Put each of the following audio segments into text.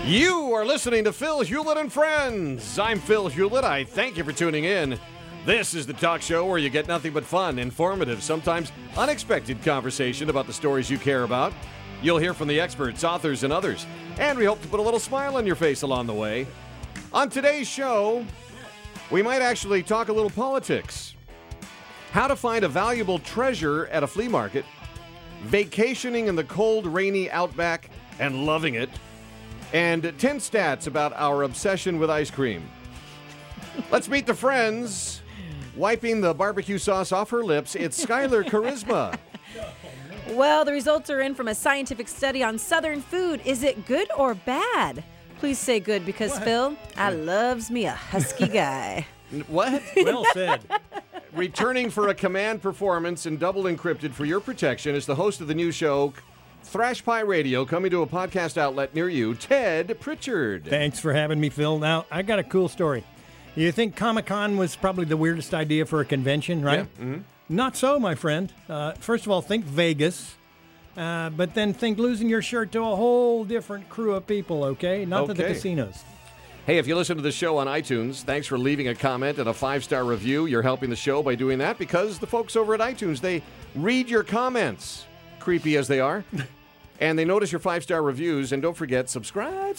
You are listening to Phil Hewlett and Friends. I'm Phil Hewlett. I thank you for tuning in. This is the talk show where you get nothing but fun, informative, sometimes unexpected conversation about the stories you care about. You'll hear from the experts, authors, and others. And we hope to put a little smile on your face along the way. On today's show, we might actually talk a little politics. How to find a valuable treasure at a flea market, vacationing in the cold, rainy outback and loving it, and 10 stats about our obsession with ice cream. Let's meet the friends. Wiping the barbecue sauce off her lips, it's Skylar Charisma. Well, the results are in from a scientific study on Southern food. Is it good or bad? Please say good because, Phil, I loves me a husky guy. What? Well said. Returning for a command performance and double encrypted for your protection is the host of the new show, Thrash Pie Radio, coming to a podcast outlet near you, Ted Pritchard. Thanks for having me, Phil. Now, I got a cool story. You think Comic-Con was probably the weirdest idea for a convention, right? Yeah. Mm-hmm. Not so, my friend. First of all, think Vegas, but then think losing your shirt to a whole different crew of people, okay? Not to the casinos. Hey, if you listen to the show on iTunes, thanks for leaving a comment and a 5-star review. You're helping the show by doing that because the folks over at iTunes, they read your comments, creepy as they are, and they notice your 5-star reviews. And don't forget, subscribe.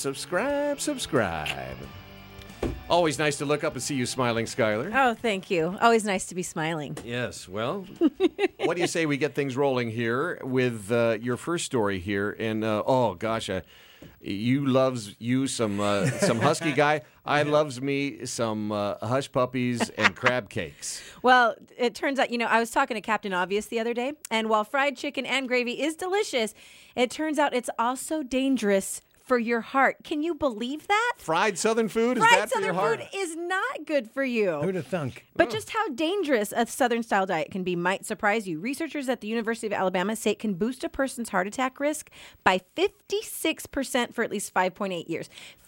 Always nice to look up and see you smiling, Skylar. Oh, thank you. Always nice to be smiling. Yes, well, what do you say we get things rolling here with your first story here? And, oh, gosh, you loves you some husky guy. I loves me some hush puppies and crab cakes. Well, it turns out, I was talking to Captain Obvious the other day, and while fried chicken and gravy is delicious, it turns out it's also dangerous for your heart. Can you believe that? Fried Southern food is Fried bad for your Southern heart? food is not good for you. Who'd have thunk? But just how dangerous a Southern-style diet can be might surprise you. Researchers at the University of Alabama say it can boost a person's heart attack risk by 56% for at least 5.8 years.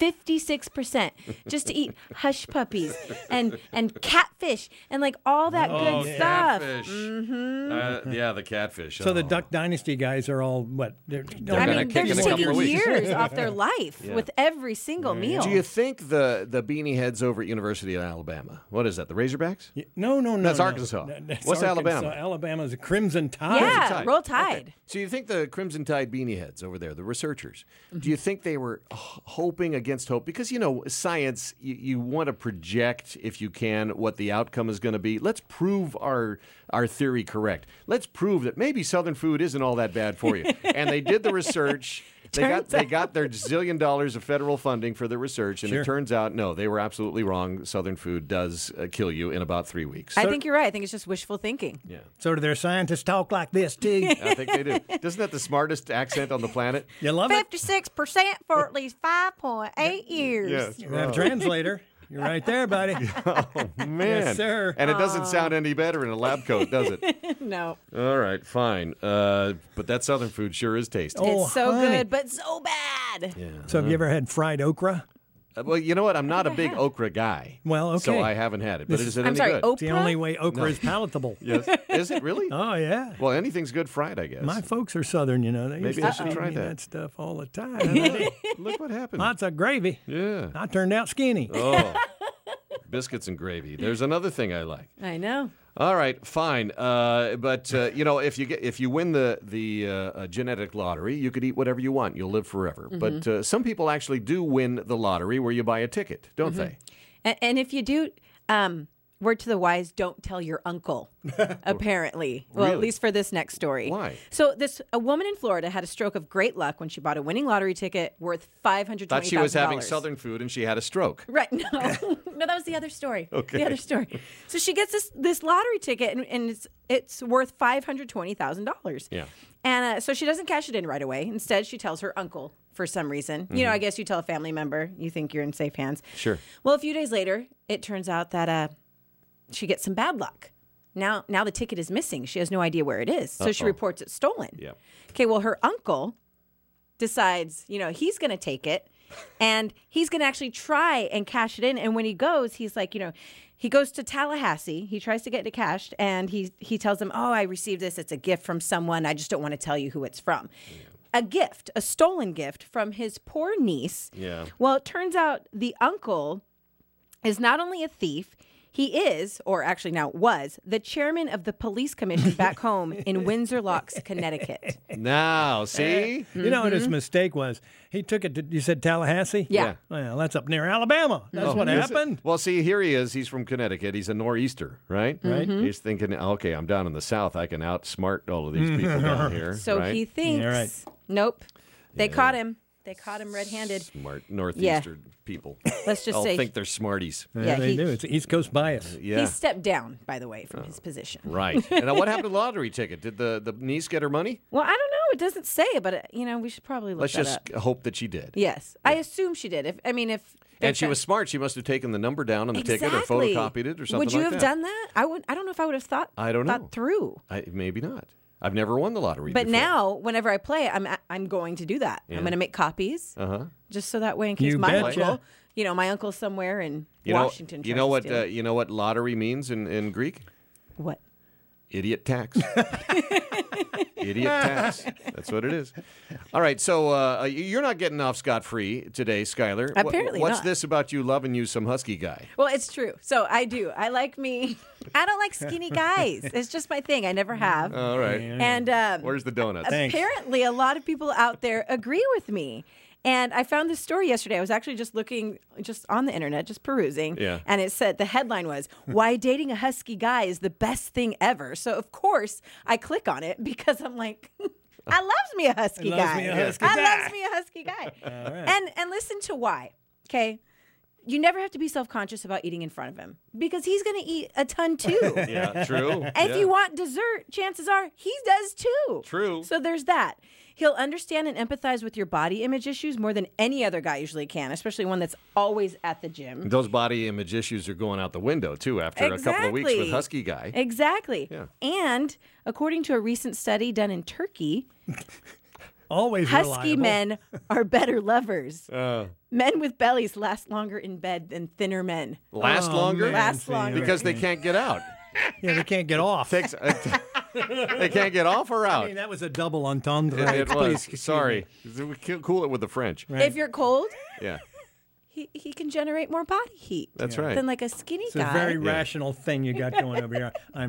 56% just to eat hush puppies and catfish and like all that good stuff. Catfish. Mm-hmm. Yeah, the catfish. So the Duck Dynasty guys are all, what? They're I gonna mean, kick they're in a just couple of taking weeks. years off their life with every single meal. Do you think the beanie heads over at University of Alabama, what is that, the Razorbacks? No. That's no. Arkansas. That's What's Arkansas. Alabama? Alabama's a Crimson Tide. Yeah, Tide. Roll Tide. Okay. So you think the Crimson Tide beanie heads over there, the researchers, do you think they were hoping against hope? Because, science, you want to project, if you can, what the outcome is going to be. Let's prove our theory correct. Let's prove that maybe Southern food isn't all that bad for you. And they did the research. They got their zillion dollars of federal funding for the research, and it turns out, no, they were absolutely wrong. Southern food does kill you in about 3 weeks. I think you're right. I think it's just wishful thinking. Yeah. So do their scientists talk like this, too? I think they do. Isn't that the smartest accent on the planet? You love it? 56% for at least 5.8 years. Yes. You have a translator. You're right there, buddy. Oh, man. Yes, sir. And it doesn't sound any better in a lab coat, does it? No. All right, fine. But that Southern food sure is tasty. Oh, It's so honey. good, but so bad. Yeah. So have you ever had fried okra? Well, you know what? I'm not a big okra guy. Well, okay. So I haven't had it. But is it I'm any sorry, good? It's the only way okra is palatable. Yes. Is it really? Oh, yeah. Well, anything's good fried, I guess. My folks are Southern, They Maybe used I to should feed try me that. stuff all the time. Look what happened. Lots of gravy. Yeah. I turned out skinny. Oh. Biscuits and gravy. There's another thing I like. I know. All right, fine. But if you win the genetic lottery, you could eat whatever you want. You'll live forever. But some people actually do win the lottery where you buy a ticket, don't they? And if you do, word to the wise, don't tell your uncle, apparently. Well, Really? at least for this next story. Why? So a woman in Florida had a stroke of great luck when she bought a winning lottery ticket worth $520,000. Thought she was having Southern food and she had a stroke. Right. No, no, that was the other story. Okay. The other story. So she gets this lottery ticket, and it's worth $520,000. Yeah. And so she doesn't cash it in right away. Instead, she tells her uncle for some reason. I guess you tell a family member, you think you're in safe hands. Sure. Well, a few days later, it turns out that she gets some bad luck. Now the ticket is missing. She has no idea where it is. So she reports it stolen. Yeah. Okay, well, her uncle decides, he's going to take it, and he's going to actually try and cash it in. And when he goes, he's like, he goes to Tallahassee. He tries to get it cashed, and he tells them, oh, I received this. It's a gift from someone. I just don't want to tell you who it's from. Yeah. a stolen gift from his poor niece. Yeah. Well, it turns out the uncle is not only a thief, he is, or actually now was, the chairman of the police commission back home in Windsor Locks, Connecticut. Now, see? You know what his mistake was? He took it to, you said Tallahassee? Yeah. Well, that's up near Alabama. That's what happened. Well, see, here he is. He's from Connecticut. He's a nor'easter, right? Mm-hmm. Right. He's thinking, okay, I'm down in the South. I can outsmart all of these people down here. So right? he thinks, Yeah, right. Nope, they caught him. They caught him red-handed. Smart northeastern people. Let's just all say think they're smarties. Yeah, they he- do. It's East Coast bias. Yeah. he stepped down, by the way, from his position. Right. And now what happened to the lottery ticket? Did the niece get her money? Well, I don't know. It doesn't say, but we should probably look Let's that just up. hope that she did. Yes, I assume she did. If And she was smart. She must have taken the number down on the ticket or Exactly. photocopied it or something Would you like have that. done that? I don't know if I would have thought. I don't know. Thought through. Maybe not. I've never won the lottery But before. now, whenever I play, I'm going to do that. Yeah. I'm going to make copies, just so that way, in case You my betcha. uncle, my uncle's somewhere in You Washington. know, tries to steal it. you know what lottery means in Greek? What? Idiot tax. Idiot tax. That's what it is. All right, so you're not getting off scot-free today, Skylar. Apparently What's not. this about you loving you some husky guy? Well, it's true. So I do. I like me. I don't like skinny guys. It's just my thing. I never have. All right. And Where's the donuts? Thanks. apparently, a lot of people out there agree with me. And I found this story yesterday. I was actually just looking just on the internet, just perusing. Yeah. And it said, the headline was, "Why dating a husky guy is the best thing ever." So, of course, I click on it because I'm like, I loves me a husky Loves guy. me a husky I guy. loves me a husky guy. right. And listen to why, okay? You never have to be self-conscious about eating in front of him because he's going to eat a ton too. Yeah, true. And if you want dessert, chances are he does too. True. So there's that. He'll understand and empathize with your body image issues more than any other guy usually can, especially one that's always at the gym. Those body image issues are going out the window, too, after a couple of weeks with Exactly. husky guy. Exactly. Yeah. And according to a recent study done in Turkey, Always husky reliable. men are better lovers. Uh, Men with bellies last longer in bed than thinner men. last Oh, longer? man, Last see, longer. Because they can't get out. Yeah, they can't get off. Takes, they can't get off or I out. mean, that was a double entendre. It Please, was. excuse Sorry. me. We can't cool it with the French. Right. If you're cold, Yeah, he can generate more body heat. that's right. Than like a skinny It's guy. a very rational thing you got going over here.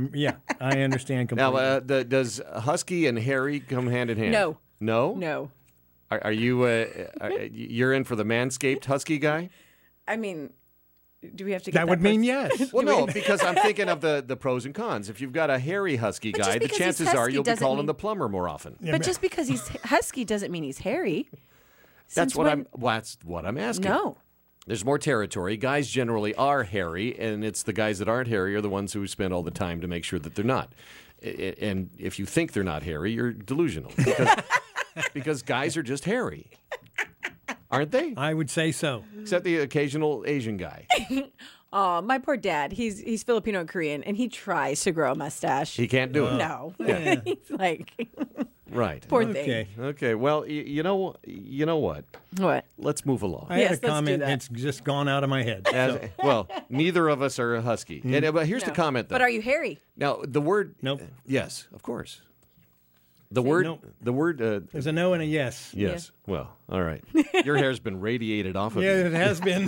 I understand completely. Now, does husky and hairy come hand in hand? No. No? No. Are you, you're in for the manscaped husky guy? I mean, do we have to get that would mean yes. Well, no, because I'm thinking of the pros and cons. If you've got a hairy husky But just guy, the because he's chances are husky you'll be doesn't calling mean- the plumber more often. But just because he's husky doesn't mean he's hairy. That's Since what when- that's what I'm asking. No. There's more territory. Guys generally are hairy, and it's the guys that aren't hairy are the ones who spend all the time to make sure that they're not. And if you think they're not hairy, you're delusional because guys are just hairy, aren't they? I would say so. Except the occasional Asian guy. Oh, my poor dad. He's Filipino and Korean, and he tries to grow a mustache. He can't do it. No. He's like, Right. poor Okay. thing. Okay. Well, you know what? What? Let's move along. I Yes, had a let's do comment. that. It's just gone out of my head. Well, neither of us are a husky. But here's the No. comment, though. But are you hairy? Now, the word. Nope. Yes, of course. The word. nope. The word. There's a no and a yes. Yes. Well, all right. Your hair's been radiated off of Yeah, you. it has been.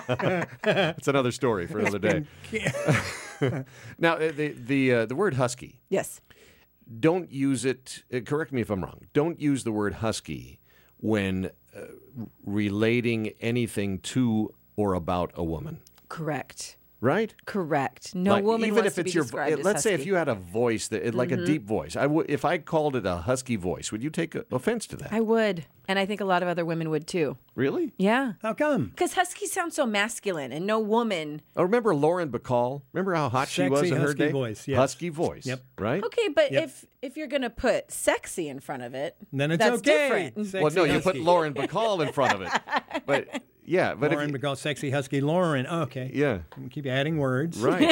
That's another story for another day. Now, the word husky. Yes. Don't use it. Correct me if I'm wrong. Don't use the word husky when relating anything to or about a woman. Correct. Right? Correct. No Like, woman even wants if it's to be your. described as Let's say if husky. you had a voice that, like a deep voice. If I called it a husky voice, would you take offense to that? I would. And I think a lot of other women would too. Really? Yeah. How come? Because huskies sound so masculine, and no woman. Oh, remember Lauren Bacall? Remember how hot she was Sexy in her husky day? voice, yes. Husky voice. Yep. Right? Okay, but Yep. if you're gonna put sexy in front of it, Then it's that's okay. different. Sexy Well, no, you put husky. Lauren Bacall in front of it. But yeah, but Lauren if you, because sexy husky Lauren. Okay. yeah, Keep adding words. right.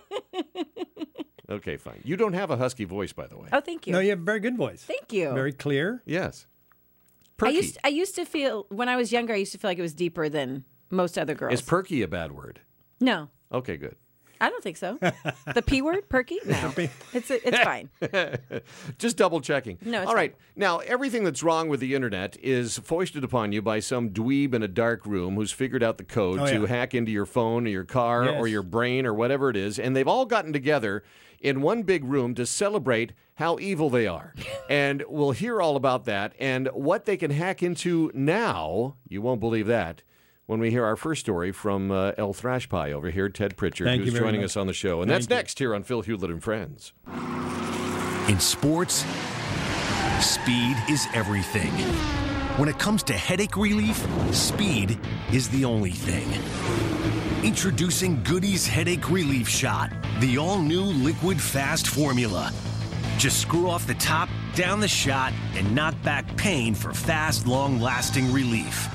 Okay, fine. You don't have a husky voice, by the way. Oh, thank you. No, you have a very good voice. Thank you. Very clear. Yes. I Perky. used to feel when I was younger. I used to feel like it was deeper than most other girls. Is perky a bad word? No. Okay, good. I don't think so. The P word, perky? No, it's fine. Just double checking. No, it's all right. Now, everything that's wrong with the internet is foisted upon you by some dweeb in a dark room who's figured out the code to hack into your phone or your car or your brain or whatever it is, and they've all gotten together in one big room to celebrate how evil they are. And we'll hear all about that and what they can hack into now. You won't believe that when we hear our first story from El Thrash Pie over here, Ted Pritchard, who's joining us on the show. And that's next here on Phil Hewlett and Friends. In sports, speed is everything. When it comes to headache relief, speed is the only thing. Introducing Goody's Headache Relief Shot, the all-new liquid fast formula. Just screw off the top, down the shot, and knock back pain for fast, long-lasting relief.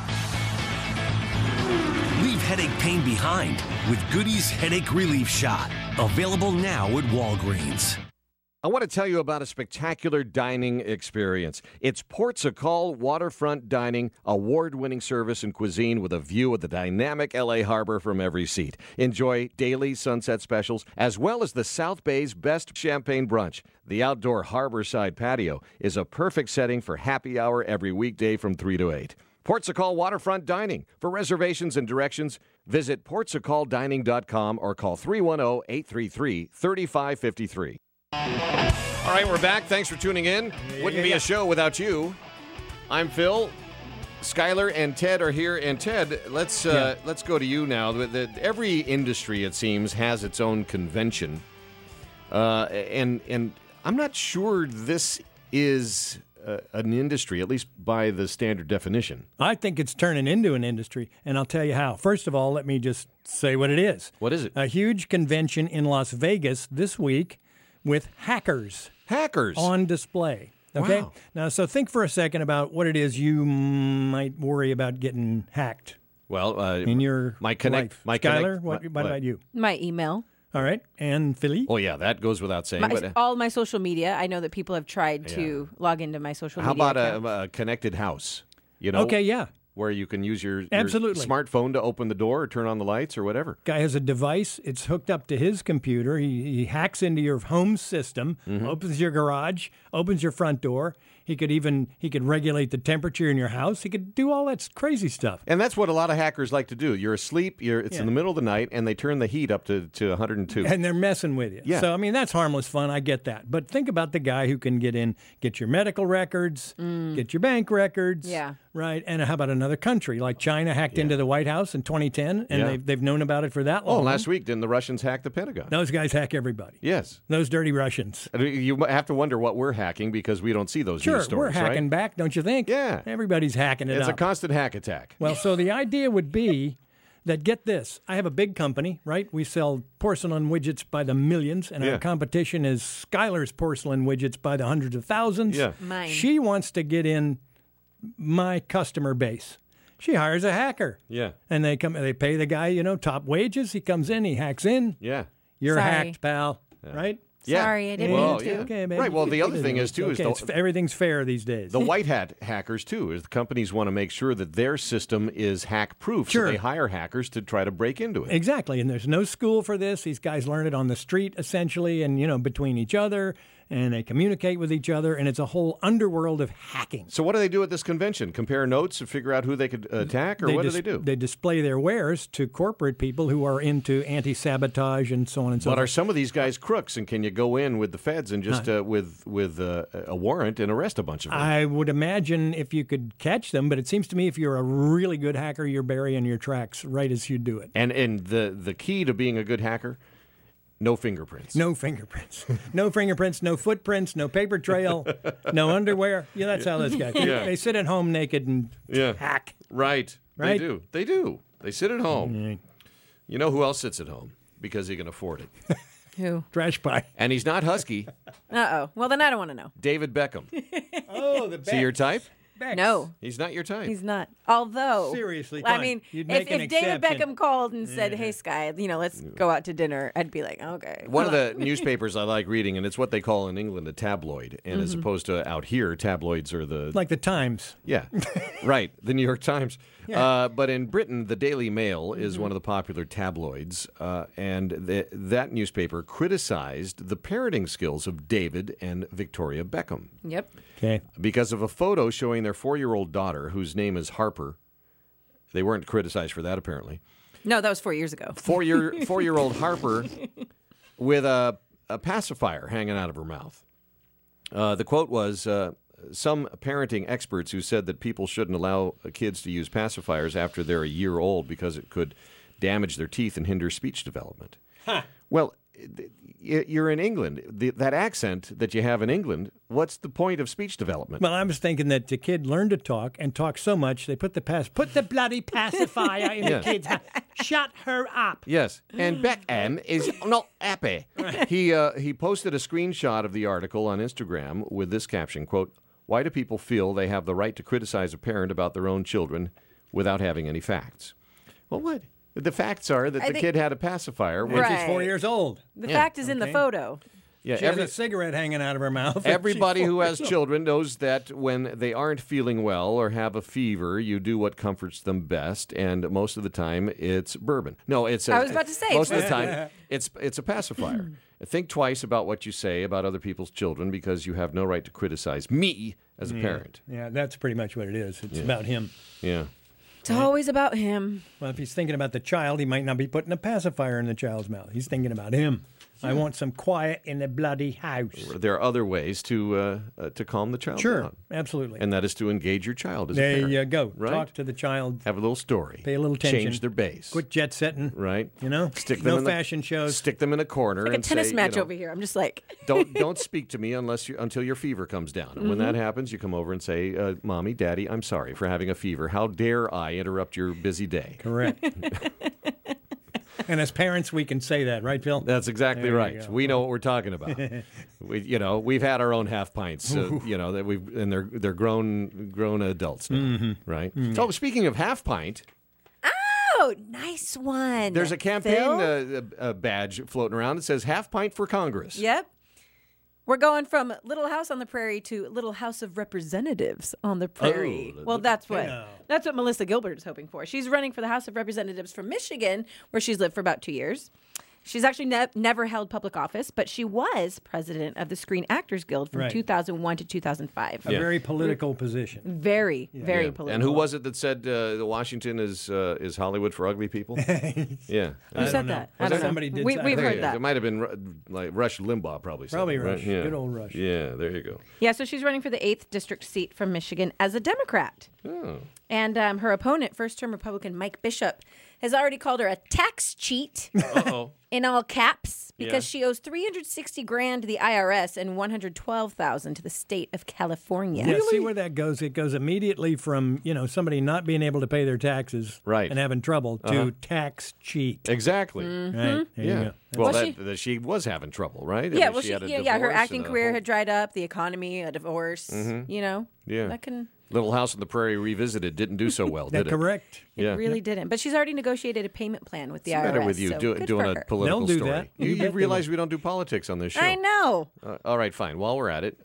Leave headache pain behind with Goody's Headache Relief Shot. Available now at Walgreens. I want to tell you about a spectacular dining experience. It's Portugal Waterfront Dining, award-winning service and cuisine with a view of the dynamic L.A. harbor from every seat. Enjoy daily sunset specials, as well as the South Bay's best champagne brunch. The outdoor harborside patio is a perfect setting for happy hour every weekday from 3 to 8. Portugal Waterfront Dining. For reservations and directions, visit portugaldining.com or call 310-833-3553. All right, we're back. Thanks for tuning in. Wouldn't be a show without you. I'm Phil. Skyler and Ted are here. And Ted, let's go to you now. Every industry, it seems, has its own convention. And I'm not sure this is an industry, at least by the standard definition. I think it's turning into an industry, and I'll tell you how. First of all, let me just say what it is. What is it? A huge convention in Las Vegas this week with hackers. Hackers? On display. Okay? Wow. Now, so think for a second about what it is you might worry about getting hacked. Well, in your life. Skyler, what about you? My email. All right. And Philly? Oh, yeah, that goes without saying. All my social media. I know that people have tried to log into my social media. How about a connected house? You know? Okay, yeah. Where you can use your smartphone to open the door or turn on the lights or whatever. Guy has a device. It's hooked up to his computer. He hacks into your home system, opens your garage, opens your front door. He could regulate the temperature in your house. He could do all that crazy stuff. And that's what a lot of hackers like to do. You're asleep, it's in the middle of the night, and they turn the heat up to 102. And they're messing with you. Yeah. So, I mean, that's harmless fun. I get that. But think about the guy who can get your medical records, get your bank records. Yeah. Right. And how about another country? Like China hacked into the White House in 2010, and they've known about it for that long. Oh, last week, didn't the Russians hack the Pentagon? Those guys hack everybody. Yes. Those dirty Russians. You have to wonder what we're hacking because we don't see those news stories, we're hacking back, don't you think? Yeah. Everybody's hacking it It's up. a constant hack attack. Well, so the idea would be that, get this, I have a big company, right? We sell porcelain widgets by the millions, and our competition is Skyler's porcelain widgets by the hundreds of thousands. Yeah. Mine. She wants to get in my customer base. She hires a hacker. Yeah. And they pay the guy, top wages. He comes in, he hacks in. Yeah. You're Sorry. hacked, pal. Right? Yeah. Sorry, I didn't Well, mean to. yeah. Okay, baby. Right. Well, the other thing is, too, everything's fair these days. the white hat hackers, too, is the companies want to make sure that their system is hack-proof. Sure. So they hire hackers to try to break into it. Exactly, and there's no school for this. These guys learn it on the street, essentially, and, between each other, and they communicate with each other, and it's a whole underworld of hacking. So what do they do at this convention? Compare notes and figure out who they could attack, or what do they do? They display their wares to corporate people who are into anti-sabotage and so on and so But forth. are some of these guys crooks, and can you go in with the feds and just with a warrant and arrest a bunch of them? I would imagine if you could catch them, but it seems to me if you're a really good hacker, you're burying your tracks right as you do it. And the key to being a good hacker, no fingerprints. No fingerprints. No fingerprints, no footprints, no paper trail, no underwear. Yeah, that's how those guys. Yeah. They sit at home naked and hack. Right. Right? They do. They sit at home. Mm. You know who else sits at home? Because he can afford it. Who? Trash pie. And he's not husky. Uh-oh. Well, then I don't want to know. David Beckham. Oh, the See your type? No. He's not your type. He's not. Although, Seriously, I fine. mean, You'd make an if David exception. Beckham called and said, "Hey, Sky, let's go out to dinner," I'd be like, "Okay." One of the newspapers I like reading, and it's what they call in England a tabloid. And as opposed to out here, tabloids are the... Like the Times. Yeah, right. The New York Times. But in Britain, the Daily Mail is one of the popular tabloids, and that newspaper criticized the parenting skills of David and Victoria Beckham. Yep. Okay. Because of a photo showing their 4-year-old daughter, whose name is Harper. They weren't criticized for that, apparently. No, that was 4 years ago. Four-year-old Harper with a pacifier hanging out of her mouth. The quote was, some parenting experts who said that people shouldn't allow kids to use pacifiers after they're a year old because it could damage their teeth and hinder speech development. Huh. Well, you're in England. That accent that you have in England, what's the point of speech development? Well, I was thinking that the kid learned to talk and talk so much they put the bloody pacifier in the kid's mouth. Shut her up. Yes, and Beckham is not happy. He posted a screenshot of the article on Instagram with this caption, quote, "Why do people feel they have the right to criticize a parent about their own children without having any facts?" Well, what? The facts are that the kid had a pacifier. When she's 4 years old. The fact is in the photo. Yeah, she has a cigarette hanging out of her mouth. Everybody who has children knows that when they aren't feeling well or have a fever, you do what comforts them best, and most of the time it's bourbon. No, it's. I was about to say. Most of the time, it's a pacifier. Think twice about what you say about other people's children because you have no right to criticize me as a parent. Yeah, that's pretty much what it is. It's about him. Yeah. It's always about him. Well, if he's thinking about the child, he might not be putting a pacifier in the child's mouth. He's thinking about him. I want some quiet in the bloody house. There are other ways to calm the child Sure, down. absolutely. And that is to engage your child as a there parent. you go. Right? Talk to the child. Have a little story. Pay a little attention. Change their base. Quit jet setting. Right. You know? No fashion shows. Stick them in a corner. Like a and tennis say, match over here. I'm just like... don't speak to me until your fever comes down. And when that happens, you come over and say, Mommy, Daddy, I'm sorry for having a fever. How dare I interrupt your busy day? Correct. And as parents, we can say that, right, Phil? That's exactly There you right. go. We know what we're talking about. We've had our own half pints. That they're grown adults now, right? So speaking of half pint, Oh, nice one. there's a campaign Phil? badge floating around that says half pint for Congress. Yep. We're going from Little House on the Prairie to Little House of Representatives on the Prairie. Well, that's what Melissa Gilbert is hoping for. She's running for the House of Representatives from Michigan, where she's lived for about 2 years. She's actually never held public office, but she was president of the Screen Actors Guild from 2001 to 2005. A very political position. Very political. And who was it that said Washington is Hollywood for ugly people? Yeah. Who said that? I don't know. Somebody did say We've that. heard that. It might have been like Rush Limbaugh probably said Probably it, right? Rush. Yeah. Good old Rush. Yeah, there you go. Yeah, so she's running for the 8th district seat from Michigan as a Democrat. Oh. And her opponent, first-term Republican Mike Bishop, has already called her a tax cheat Uh-oh. in all caps because Yeah. she owes $360,000 to the IRS and $112,000 to the state of California. Yeah, see where that goes? It goes immediately from, somebody not being able to pay their taxes Right. and having trouble to tax cheat. Exactly. Right. There you Yeah. go. Well, Well, she was having trouble, right? I Yeah, mean, well, she had a her divorce acting and a career whole- had dried up, the economy, a divorce, Yeah. that can... Little House on the Prairie Revisited didn't do so well, did That it? correct? It Yeah. really didn't. But she's already negotiated a payment plan with the What's the IRS. matter with you so doing good for a her. political They'll do story? that. You, You bet they realize will. we don't do politics on this show. I know. All right, fine. While we're at it,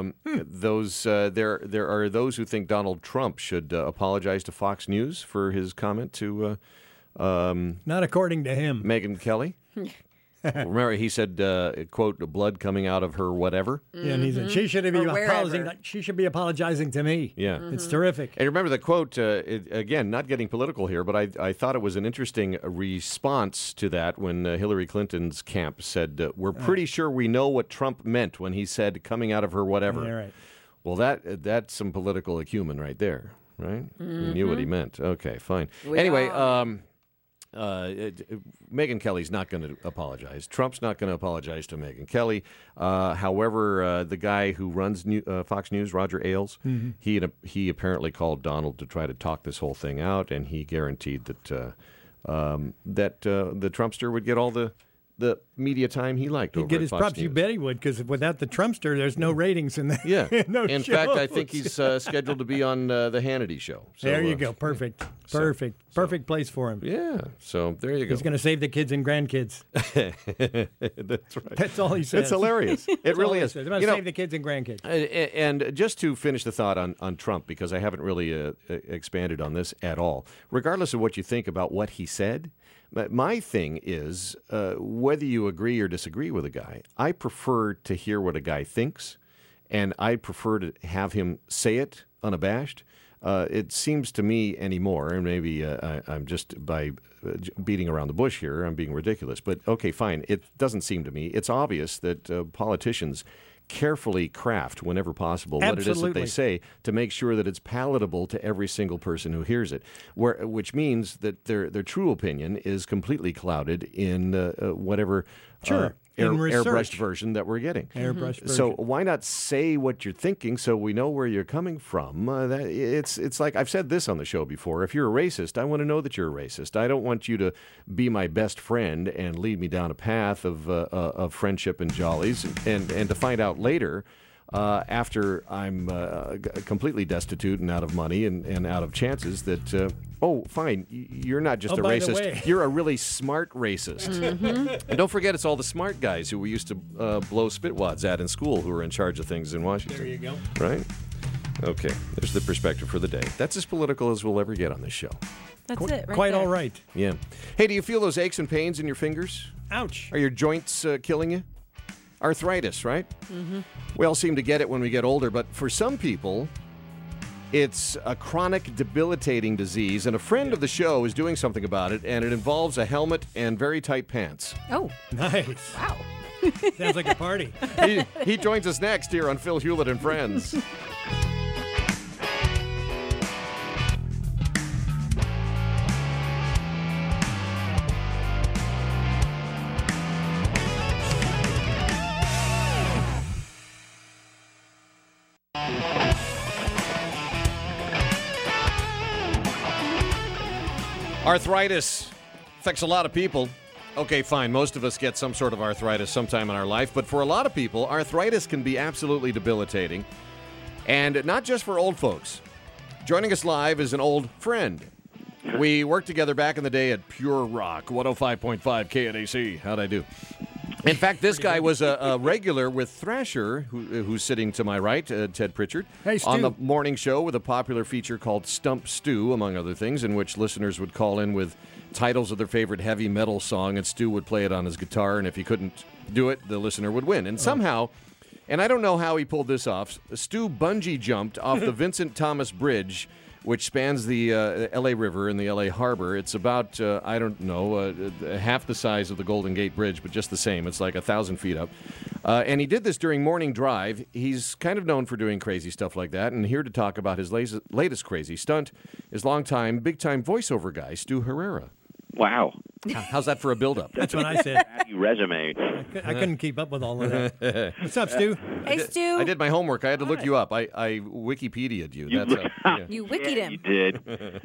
there are those who think Donald Trump should apologize to Fox News for his comment to Not according to him. Megyn Kelly. Remember, he said, "quote blood coming out of her whatever." Yeah, and he said she should be Or apologizing. wherever. She should be apologizing to me. Yeah. It's terrific. And remember the quote, again, not getting political here, but I thought it was an interesting response to that when Hillary Clinton's camp said, we're pretty sure we know what Trump meant when he said coming out of her whatever. Yeah, right. Well, that's some political acumen right there, right? He knew what he meant. Okay, fine. We Anyway, all Megyn Kelly's not going to apologize. Trump's not going to apologize to Megyn Kelly. However, the guy who runs Fox News, Roger Ailes, he apparently called Donald to try to talk this whole thing out, and he guaranteed that the Trumpster would get all the the media time he liked. He'd get his props. You bet he would, because without the Trumpster, there's no ratings in that. Yeah. no in shows. fact, I think he's scheduled to be on the Hannity show. So, there you go. Perfect. Perfect place for him. Yeah. So there you go. He's going to save the kids and grandkids. That's right. That's all he says. It's hilarious. It really is. I'm going to save the kids and grandkids. And just to finish the thought on Trump, because I haven't really expanded on this at all, regardless of what you think about what he said, my thing is whether you agree or disagree with a guy, I prefer to hear what a guy thinks, and I prefer to have him say it unabashed. It seems to me anymore, and maybe I'm just by beating around the bush here, I'm being ridiculous, but okay, fine. It doesn't seem to me. It's obvious that politicians carefully craft, whenever possible, what it is that they say to make sure that it's palatable to every single person who hears it, which means that their true opinion is completely clouded in whatever airbrushed version that we're getting. Airbrushed version. So why not say what you're thinking so we know where you're coming from? It's like I've said this on the show before. If you're a racist, I want to know that you're a racist. I don't want you to be my best friend and lead me down a path of friendship and jollies, and to find out later, after I'm completely destitute and out of money and out of chances, that fine, you're not just a racist, you're a really smart racist. And don't forget, it's all the smart guys who we used to blow spitwads at in school who are in charge of things in Washington. There you go. Right? Okay, there's the perspective for the day. That's as political as we'll ever get on this show. That's it. Quite there. all right. Yeah. Hey, do you feel those aches and pains in your fingers? Ouch. Are your joints killing you? Arthritis, right? Mm-hmm. We all seem to get it when we get older, but for some people, it's a chronic, debilitating disease, and a friend of the show is doing something about it, and it involves a helmet and very tight pants. Oh. Nice. Wow. Sounds like a party. He joins us next here on Phil Hewlett and Friends. Arthritis affects a lot of people. Okay, fine. Most of us get some sort of arthritis sometime in our life, but for a lot of people, arthritis can be absolutely debilitating, and not just for old folks. Joining us live is an old friend. We worked together back in the day at Pure Rock, 105.5 KNAC. How'd I do? In fact, this guy was a regular with Thrasher, who's sitting to my right, Ted Pritchard, hey, Stu, on the morning show with a popular feature called Stump Stu, among other things, in which listeners would call in with titles of their favorite heavy metal song, and Stu would play it on his guitar, and if he couldn't do it, the listener would win. And somehow, and I don't know how he pulled this off, Stu bungee jumped off the Vincent Thomas Bridge, which spans the L.A. River and the L.A. Harbor. It's about, half the size of the Golden Gate Bridge, but just the same. It's like 1,000 feet up. And he did this during morning drive. He's kind of known for doing crazy stuff like that. And here to talk about his latest crazy stunt is longtime, big-time voiceover guy, Stu Herrera. Wow. How's that for a build-up? That's what I said. Resume. I couldn't keep up with all of that. What's up, Stu? Hey, Stu. I did my homework. I had to look you up. I Wikipedia'd you. You wikied him. You did.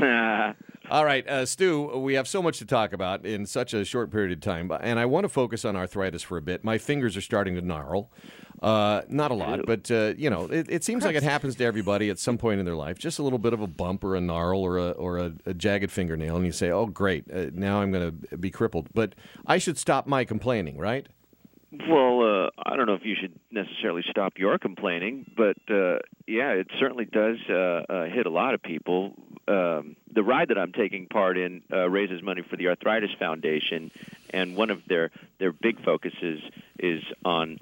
All right, Stu, we have so much to talk about in such a short period of time, and I want to focus on arthritis for a bit. My fingers are starting to gnarl. Not a lot, but, it seems like it happens to everybody at some point in their life. Just a little bit of a bump or a gnarl or a jagged fingernail, and you say, oh, great, now I'm going to be crippled. But I should stop my complaining, right? Well, I don't know if you should necessarily stop your complaining, but, it certainly does hit a lot of people. The ride that I'm taking part in raises money for the Arthritis Foundation, and one of their big focuses is on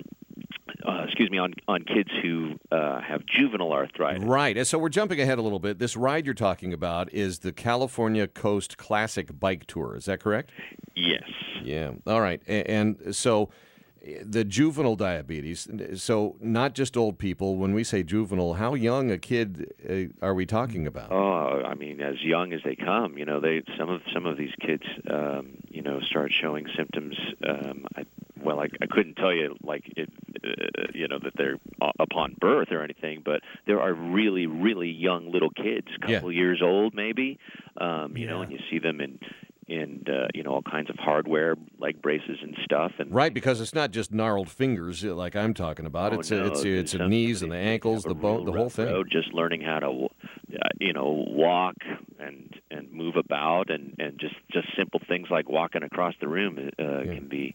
on kids who have juvenile arthritis. Right. And so we're jumping ahead a little bit. This ride you're talking about is the California Coast Classic Bike Tour. Is that correct? Yes. Yeah. All right. And so the juvenile diabetes, so not just old people. When we say juvenile, how young a kid are we talking about? Oh, I mean, as young as they come. Some of these kids, start showing symptoms. I couldn't tell you that they're upon birth or anything, but there are really, really young little kids, couple years old maybe. And you see them in all kinds of hardware like braces and stuff. And Right, because it's not just gnarled fingers like I'm talking about. It's the knees and the ankles, the bone, the whole thing. Just learning how to, walk and move about, and just simple things like walking across the room can be,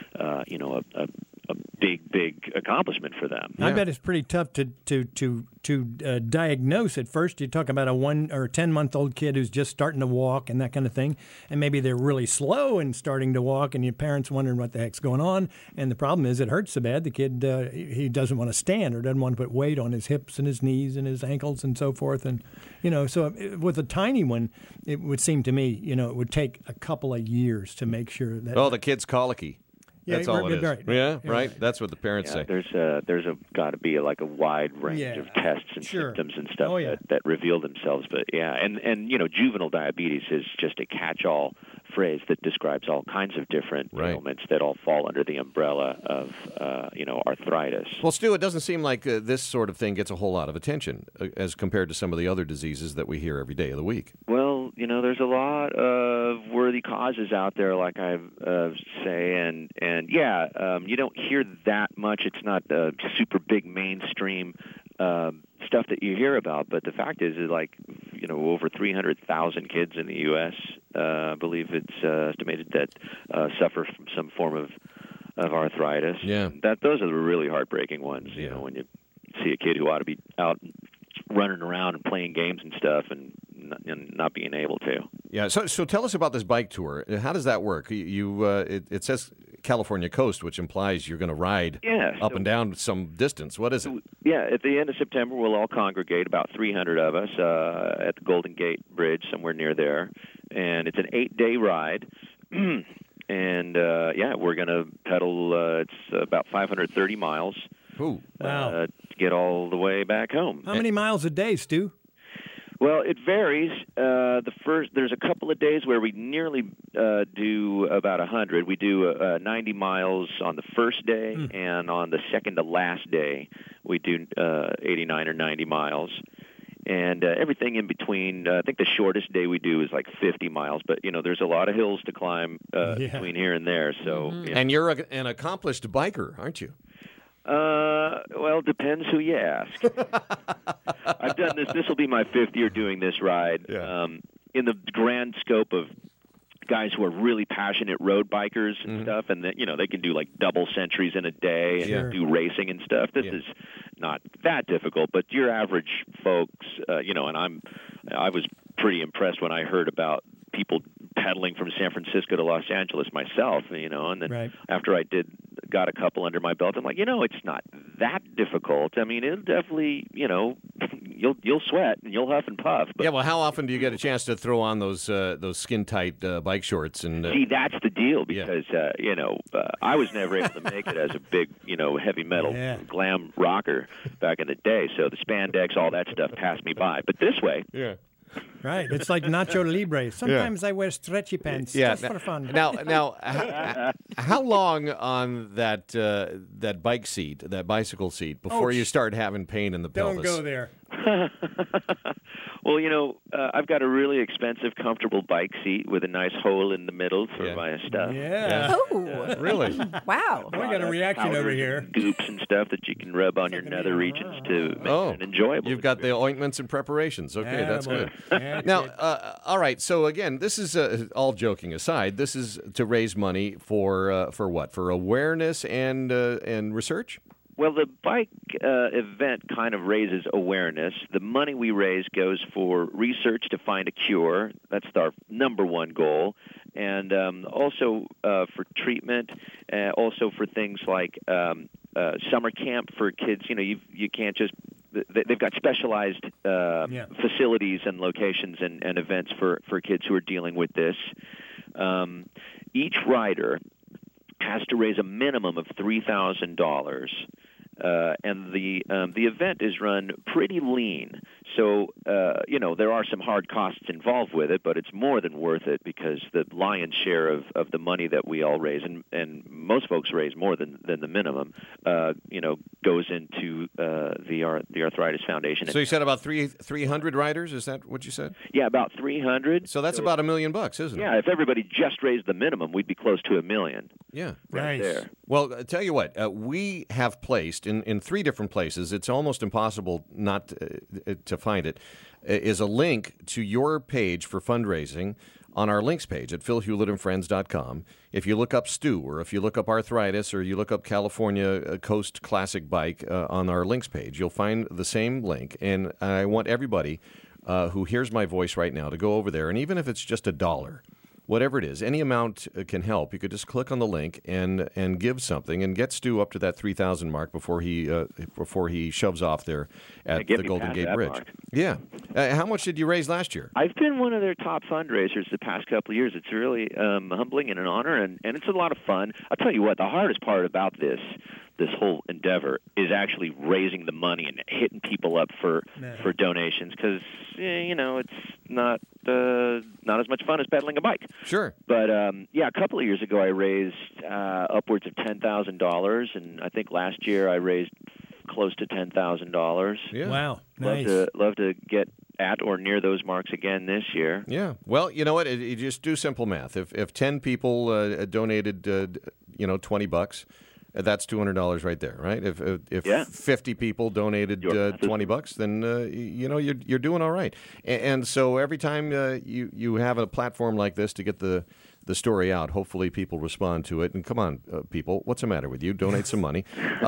a big accomplishment for them. I bet it's pretty tough to diagnose at first. You talk about a 1 or 10-month-old kid who's just starting to walk and that kind of thing, and maybe they're really slow and starting to walk, and your parents wondering what the heck's going on. And the problem is it hurts so bad the kid he doesn't want to stand or doesn't want to put weight on his hips and his knees and his ankles and so forth. And so with a tiny one, it would seem to me it would take a couple of years to make sure that. Oh, the kid's colicky. That's all it is. Right. Yeah, right. That's what the parents say. There's got to be like a wide range of tests and symptoms and stuff that reveal themselves. But and juvenile diabetes is just a catch-all phrase that describes all kinds of different ailments that all fall under the umbrella of arthritis. Well, Stu, it doesn't seem like this sort of thing gets a whole lot of attention as compared to some of the other diseases that we hear every day of the week. Well, there's a lot of worthy causes out there, like I say, and you don't hear that much. It's not super big mainstream stuff that you hear about, but the fact is over 300,000 kids in the U.S. I believe it's estimated that suffer from some form of arthritis. Yeah, those are the really heartbreaking ones. Yeah. When you see a kid who ought to be out running around and playing games and stuff, and not being able to. Yeah. So tell us about this bike tour. How does that work? It says California coast, which implies you're going to ride up and down some distance. What is it? Yeah, at the end of September, we'll all congregate, about 300 of us, at the Golden Gate Bridge, somewhere near there. And it's an 8-day ride. And, we're going to pedal, it's about 530 miles. Ooh, wow. To get all the way back home. How many miles a day, Stu? Well, it varies. There's a couple of days where we nearly do about 100. We do 90 miles on the first day, and on the second to last day, we do 89 or 90 miles. And everything in between, I think the shortest day we do is like 50 miles. But, there's a lot of hills to climb between here and there. So, And you're an accomplished biker, aren't you? Well, it depends who you ask. I've done this. This will be my 5th year doing this ride. Yeah. In the grand scope of guys who are really passionate road bikers and stuff, and that they can do like double centuries in a day and do racing and stuff. This is not that difficult, but your average folks, and I was pretty impressed when I heard about people pedaling from San Francisco to Los Angeles myself, and then after I got a couple under my belt, I'm like, it's not that difficult. I mean, it'll definitely, you'll sweat and you'll huff and puff. But, yeah, well, how often do you get a chance to throw on those skin-tight bike shorts? And see, that's the deal, because, I was never able to make it as a big, heavy metal glam rocker back in the day, so the spandex, all that stuff passed me by. But this way... Yeah. Right, it's like Nacho Libre. Sometimes I wear stretchy pants just for fun. Now, how long on that bike seat, that bicycle seat, before you start having pain in the pelvis? Don't go there. Well, I've got a really expensive, comfortable bike seat with a nice hole in the middle for my stuff. Yeah. Oh, really? Wow. We got a reaction over here. Goops and stuff that you can rub on your nether regions to make it enjoyable. You've got the ointments and preparations. Okay, that's good. Now, all right. So again, this is all joking aside. This is to raise money for what? For awareness and research. Well, the bike event kind of raises awareness. The money we raise goes for research to find a cure. That's our number one goal. And also for treatment, also for things like summer camp for kids. You can't just... They've got specialized facilities and locations and events for kids who are dealing with this. Each rider has to raise a minimum of $3,000 and the event is run pretty lean. So there are some hard costs involved with it, but it's more than worth it because the lion's share of the money that we all raise, and most folks raise more than the minimum, goes into the Arthritis Foundation. So you said about 300 riders? Is that what you said? Yeah, about 300. So that's about $1 million, isn't it? Yeah, if everybody just raised the minimum, we'd be close to $1 million. Yeah. Right Nice. there. Well, I tell you what, we have placed in 3 different places. It's almost impossible not to find it. Is a link to your page for fundraising on our links page at philhewlettandfriends.com. If you look up Stu, or if you look up arthritis, or you look up California Coast Classic Bike on our links page, you'll find the same link. And I want everybody who hears my voice right now to go over there, and even if it's just $1, whatever it is, any amount can help. You could just click on the link and give something and get Stu up to that 3,000 mark before he shoves off there at the Golden Gate Bridge. Mark. Yeah. How much did you raise last year? I've been one of their top fundraisers the past couple of years. It's really humbling and an honor, and it's a lot of fun. I'll tell you what, the hardest part about this whole endeavor is actually raising the money and hitting people up for donations because it's not as much fun as pedaling a bike. Sure. But a couple of years ago I raised upwards of $10,000, and I think last year I raised close to $10,000. Yeah. Wow. Nice. Love to get at or near those marks again this year. Yeah. Well, you know what? You just do simple math. If 10 people donated, $20. That's $200 right there, right? If 50 people donated $20, then you're doing all right. And so every time you have a platform like this to get the story out, hopefully people respond to it. And come on, people, what's the matter with you? Donate some money.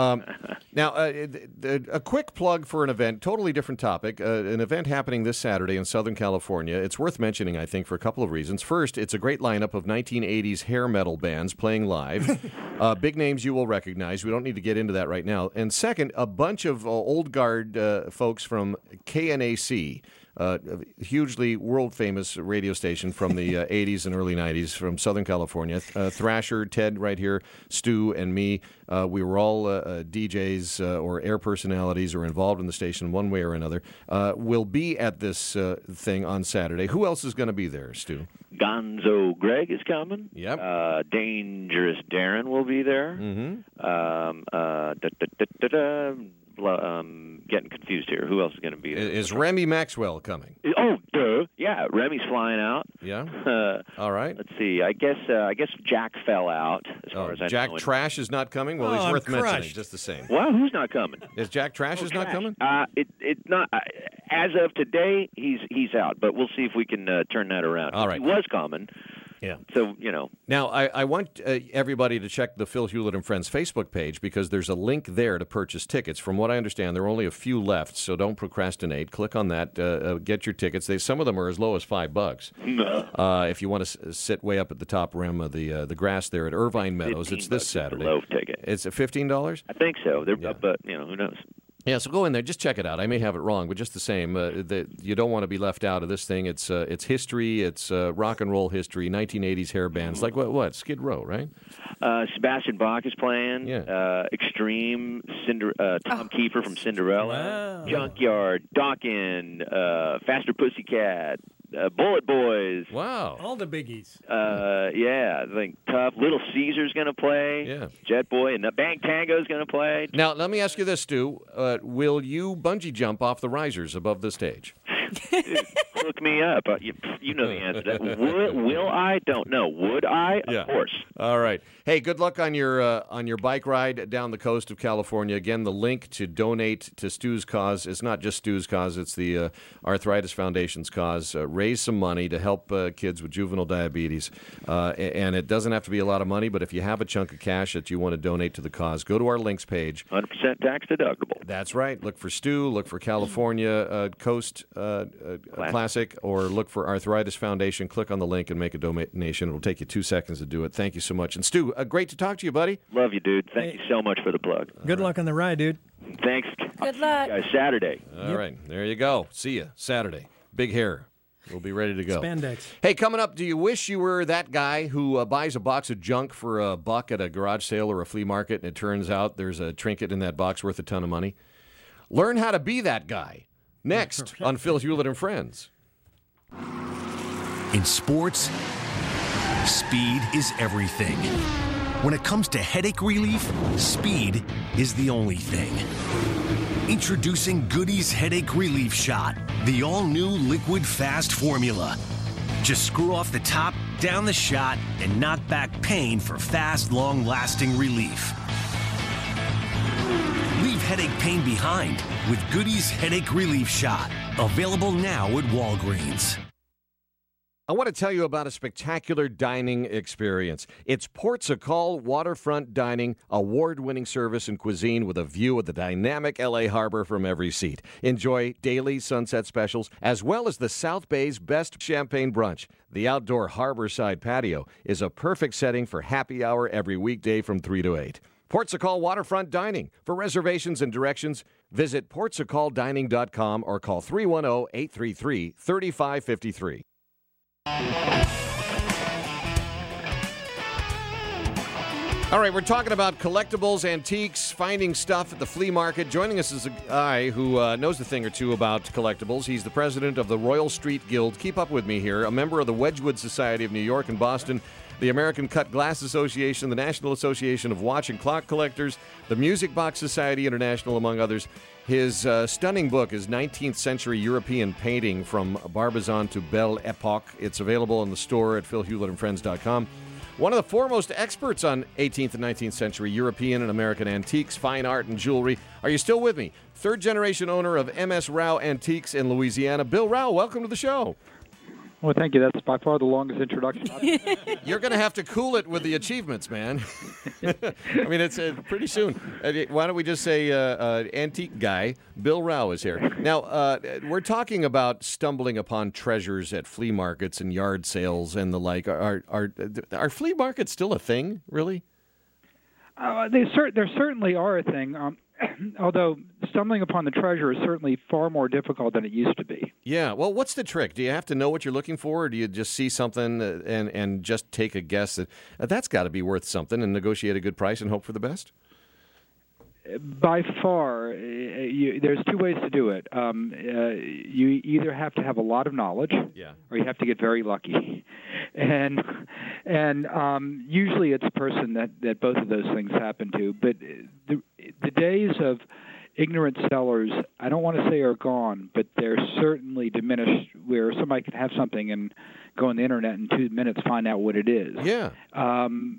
Now, a quick plug for an event, totally different topic. An event happening this Saturday in Southern California. It's worth mentioning, I think, for a couple of reasons. First, it's a great lineup of 1980s hair metal bands playing live. Big names you will recognize. We don't need to get into that right now. And second, a bunch of old guard folks from KNAC, hugely world-famous radio station from the 80s and early 90s from Southern California. Thrasher, Ted right here, Stu, and me. We were all DJs or air personalities or involved in the station one way or another. We'll be at this thing on Saturday. Who else is going to be there, Stu? Gonzo Greg is coming. Yep. Dangerous Darren will be there. Getting confused here. Who else is going to be there? Is Remy Maxwell coming? Oh, duh. Yeah, Remy's flying out. Yeah. All right. Let's see. I guess Jack fell out as far as I know. Jack Trash is not coming. Well, he's worth mentioning just the same. Well, who's not coming? Is Jack Trash not coming? It's not. As of today, he's out. But we'll see if we can turn that around. All right. He was coming. Yeah. So, Now, I want everybody to check the Phil Hewlett and Friends Facebook page because there's a link there to purchase tickets. From what I understand, there are only a few left, so don't procrastinate. Click on that. Get your tickets. Some of them are as low as $5. If you want to sit way up at the top rim of the grass there at Irvine Meadows, it's this Saturday. Low ticket. It's $15? I think so. But, who knows? Yeah, so go in there. Just check it out. I may have it wrong, but just the same, you don't want to be left out of this thing. It's history. It's rock and roll history. 1980s hair bands like what? Skid Row, right? Sebastian Bach is playing. Yeah. Extreme. Tom Kiefer from Cinderella. Wow. Junkyard. Dawkins. Faster Pussycat. Bullet Boys. Wow. All the biggies. I think Tough. Little Caesar's going to play. Yeah. Jet Boy and the Bang Tango's going to play. Now, let me ask you this, Stu. Will you bungee jump off the risers above the stage? Dude, look me up. You know the answer to that. Will I? Don't know. Would I? Of course. All right. Hey, good luck on your bike ride down the coast of California. Again, the link to donate to Stu's cause is not just Stu's cause. It's the Arthritis Foundation's cause. Raise some money to help kids with juvenile diabetes. And it doesn't have to be a lot of money, but if you have a chunk of cash that you want to donate to the cause, go to our links page. 100% tax deductible. That's right. Look for Stu. Look for California Coast Classic, or look for Arthritis Foundation. Click on the link and make a donation. It'll take you 2 seconds to do it. Thank you so much. And Stu, great to talk to you, buddy. Love you, dude. Thank you so much for the plug. Good luck on the ride, dude. Thanks. Good luck. Guys, Saturday. All right. There you go. See you Saturday. Big hair. We'll be ready to go. Spandex. Hey, coming up, do you wish you were that guy who buys a box of junk for $1 at a garage sale or a flea market, and it turns out there's a trinket in that box worth a ton of money? Learn how to be that guy. Next on Phil Hewlett and Friends. In sports, speed is everything. When it comes to headache relief, speed is the only thing. Introducing Goody's Headache Relief Shot, the all-new liquid fast formula. Just screw off the top, down the shot, and knock back pain for fast, long-lasting relief. Leave headache pain behind with Goody's Headache Relief Shot. Available now at Walgreens. I want to tell you about a spectacular dining experience. It's Portugal Waterfront Dining, award-winning service and cuisine with a view of the dynamic L.A. harbor from every seat. Enjoy daily sunset specials, as well as the South Bay's best champagne brunch. The outdoor harborside patio is a perfect setting for happy hour every weekday from 3 to 8. Portugal Waterfront Dining. For reservations and directions, visit portugaldining.com or call 310-833-3553. All right, we're talking about collectibles, antiques, finding stuff at the flea market. Joining us is a guy who knows a thing or two about collectibles. He's the president of the Royal Street Guild. Keep up with me here. A member of the Wedgwood Society of New York and Boston, the American Cut Glass Association, the National Association of Watch and Clock Collectors, the Music Box Society International, among others. His stunning book is 19th Century European Painting from Barbizon to Belle Epoque. It's available in the store at philhewlettandfriends.com. One of the foremost experts on 18th and 19th century European and American antiques, fine art, and jewelry. Are you still with me? Third-generation owner of MS Rao Antiques in Louisiana. Bill Rao, welcome to the show. Well, thank you. That's by far the longest introduction I've had. You're going to have to cool it with the achievements, man. I mean, it's pretty soon. Why don't we just say antique guy, Bill Rao is here. Now, we're talking about stumbling upon treasures at flea markets and yard sales and the like. Are flea markets still a thing, really? They certainly are a thing. Although stumbling upon the treasure is certainly far more difficult than it used to be. Yeah. Well, what's the trick? Do you have to know what you're looking for, or do you just see something and just take a guess that that's got to be worth something and negotiate a good price and hope for the best? By far, there's two ways to do it. You either have to have a lot of knowledge, or you have to get very lucky. And usually it's a person that both of those things happen to. But the days of ignorant sellers, I don't want to say are gone, but they're certainly diminished, where somebody could have something and go on the internet in 2 minutes, find out what it is. Yeah. And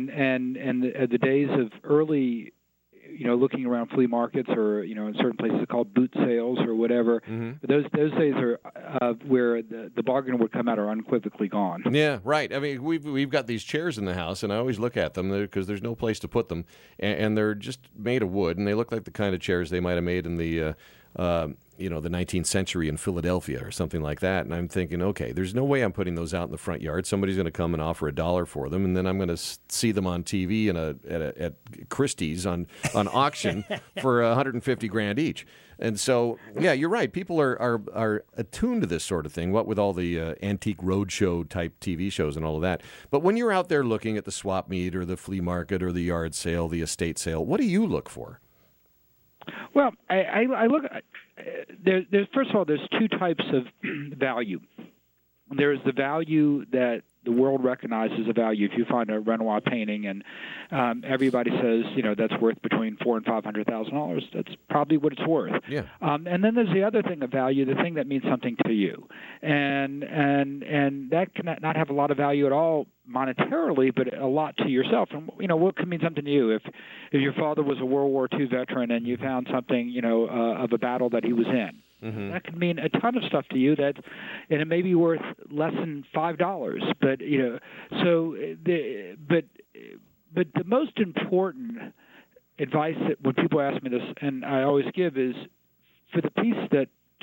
the days of early, looking around flea markets or, in certain places called boot sales or whatever, those days are where the bargain would come out are unequivocally gone. Yeah, right. I mean, we've got these chairs in the house, and I always look at them because there's no place to put them, and they're just made of wood, and they look like the kind of chairs they might have made in the the 19th century in Philadelphia or something like that. And I'm thinking, okay, there's no way I'm putting those out in the front yard. Somebody's going to come and offer $1 for them, and then I'm going to see them on TV at Christie's on auction for $150,000 each. And so, yeah, you're right. People are attuned to this sort of thing, what with all the antique roadshow type TV shows and all of that. But when you're out there looking at the swap meet or the flea market or the yard sale, the estate sale, what do you look for? Well, I look. There's first of all, there's two types of value. There's the value that the world recognizes a value. If you find a Renoir painting and everybody says, that's worth between $400,000 and $500,000, that's probably what it's worth. Yeah. And then there's the other thing of value, the thing that means something to you, and that can not have a lot of value at all monetarily, but a lot to yourself. And what can mean something to you? If your father was a World War II veteran and you found something, of a battle that he was in. Mm-hmm. That could mean a ton of stuff to you, and it may be worth less than $5. But but the most important advice that when people ask me this, and I always give, is for the piece that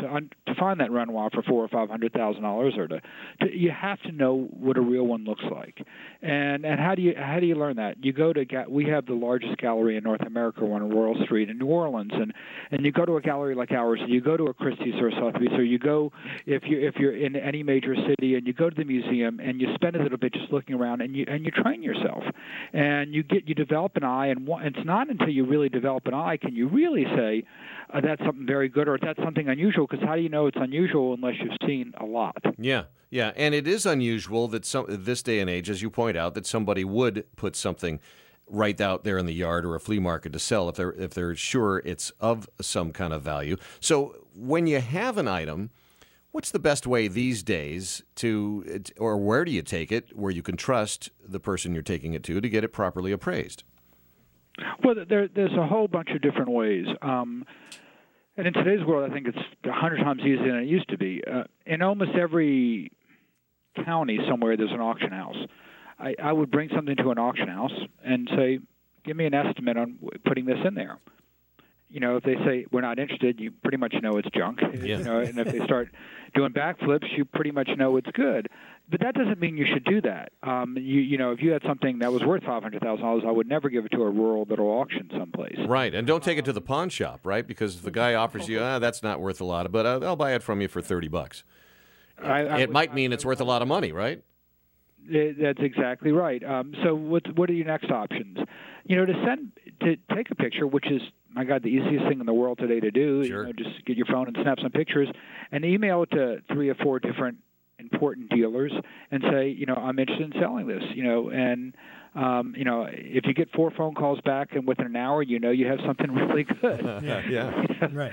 to find that Renoir for $400,000 or $500,000, or you have to know what a real one looks like. And how do you learn that? You go to we have the largest gallery in North America, one on Royal Street in New Orleans, and you go to a gallery like ours, you go to a Christie's or a Sotheby's, or you go if you're in any major city, and you go to the museum and you spend a little bit just looking around, and you train yourself, and you develop an eye, and it's not until you really develop an eye can you really say that's something very good or that's something unusual, because how do you know it's unusual unless you've seen a lot? Yeah, and it is unusual that this day and age, as you point out, that somebody would put something right out there in the yard or a flea market to sell if they're sure it's of some kind of value. So when you have an item, what's the best way these days or where do you take it where you can trust the person you're taking it to get it properly appraised? Well, there's a whole bunch of different ways. And in today's world, I think it's 100 times easier than it used to be. In almost every county somewhere, there's an auction house. I would bring something to an auction house and say, give me an estimate on putting this in there. If they say we're not interested, you pretty much know it's junk. Yeah. And if they start doing backflips, you pretty much know it's good. But that doesn't mean you should do that. If you had something that was worth $500,000, I would never give it to a rural little auction someplace. Right, and don't take it to the pawn shop, right? Because if the guy offers you, that's not worth a lot, but I'll buy it from you for $30. It might mean it's worth a lot of money, right? That's exactly right. So what are your next options? To take a picture, which is, my God, the easiest thing in the world today to do. Sure. Just get your phone and snap some pictures and email it to 3 or 4 different important dealers and say, I'm interested in selling this, and if you get 4 phone calls back and within an hour, you have something really good. Right.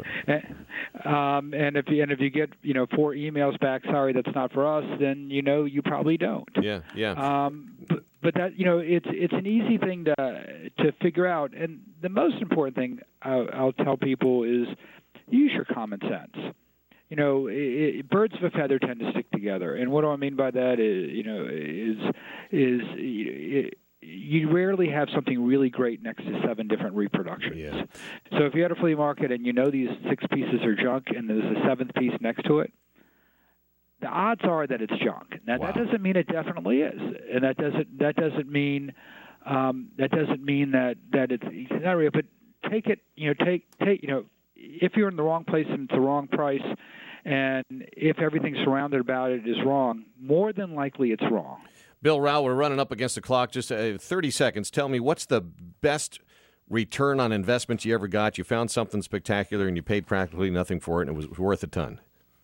And if you get 4 emails back, sorry, that's not for us, then you probably don't. Yeah. But that it's an easy thing to figure out, and the most important thing I'll tell people is use your common sense. Birds of a feather tend to stick together, and what do I mean by that is you rarely have something really great next to 7 different reproductions. Yeah. So if you're at a flea market and these 6 pieces are junk, and there's a 7th piece next to it, the odds are that it's junk. Now that doesn't mean it definitely is, and that doesn't mean that it's not real. But take it, if you're in the wrong place and it's the wrong price, and if everything surrounded about it is wrong, more than likely it's wrong. Bill Rao, we're running up against the clock. Just 30 seconds. Tell me, what's the best return on investment you ever got? You found something spectacular and you paid practically nothing for it, and it was worth a ton.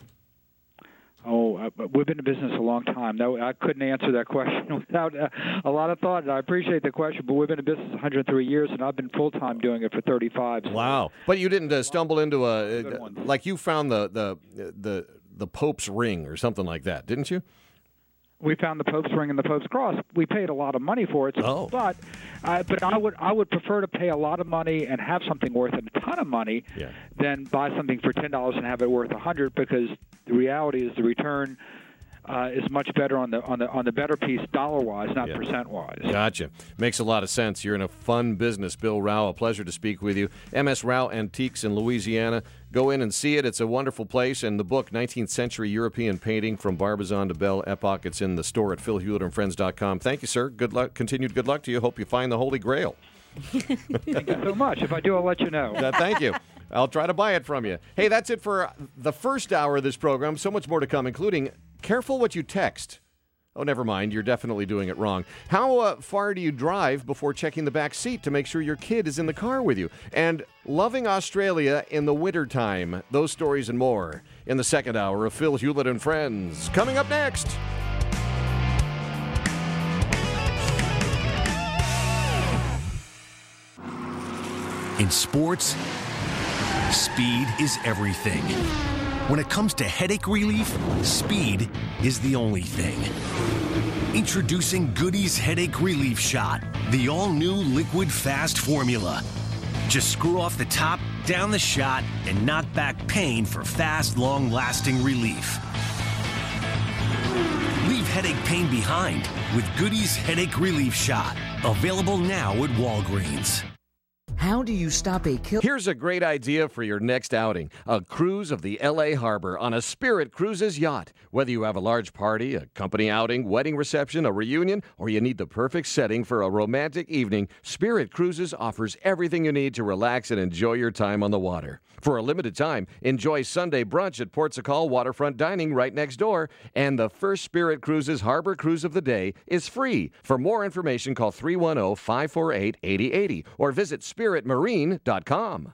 We've been in business a long time. No, I couldn't answer that question without a lot of thought. And I appreciate the question, but we've been in business 103 years, and I've been full-time doing it for 35. So. Wow. But you didn't stumble into like you found the Pope's ring or something like that, didn't you? We found the Pope's ring and the Pope's cross. We paid a lot of money for it, but I would prefer to pay a lot of money and have something worth a ton of money than buy something for $10 and have it worth $100, because the reality is the return is much better on the better piece dollar-wise, not percent-wise. Gotcha. Makes a lot of sense. You're in a fun business, Bill Rao. A pleasure to speak with you. MS Rao Antiques in Louisiana. Go in and see it. It's a wonderful place. And the book, 19th Century European Painting from Barbizon to Belle Epoque, it's in the store at philhewlettandfriends.com. Thank you, sir. Good luck. Continued good luck to you. Hope you find the Holy Grail. Thank you so much. If I do, I'll let you know. Thank you. I'll try to buy it from you. Hey, that's it for the first hour of this program. So much more to come, including careful what you text. Oh, never mind. You're definitely doing it wrong. How far do you drive before checking the back seat to make sure your kid is in the car with you? And loving Australia in the wintertime. Those stories and more in the second hour of Phil Hewlett and Friends. Coming up next. In sports, speed is everything. When it comes to headache relief, speed is the only thing. Introducing Goody's Headache Relief Shot, the all-new liquid fast formula. Just screw off the top, down the shot, and knock back pain for fast, long-lasting relief. Leave headache pain behind with Goody's Headache Relief Shot. Available now at Walgreens. How do you stop a kill? Here's a great idea for your next outing. A cruise of the L.A. Harbor on a Spirit Cruises yacht. Whether you have a large party, a company outing, wedding reception, a reunion, or you need the perfect setting for a romantic evening, Spirit Cruises offers everything you need to relax and enjoy your time on the water. For a limited time, enjoy Sunday brunch at Port Sacal Waterfront Dining right next door, and the first Spirit Cruises Harbor Cruise of the day is free. For more information, call 310-548-8080 or visit spiritmarine.com.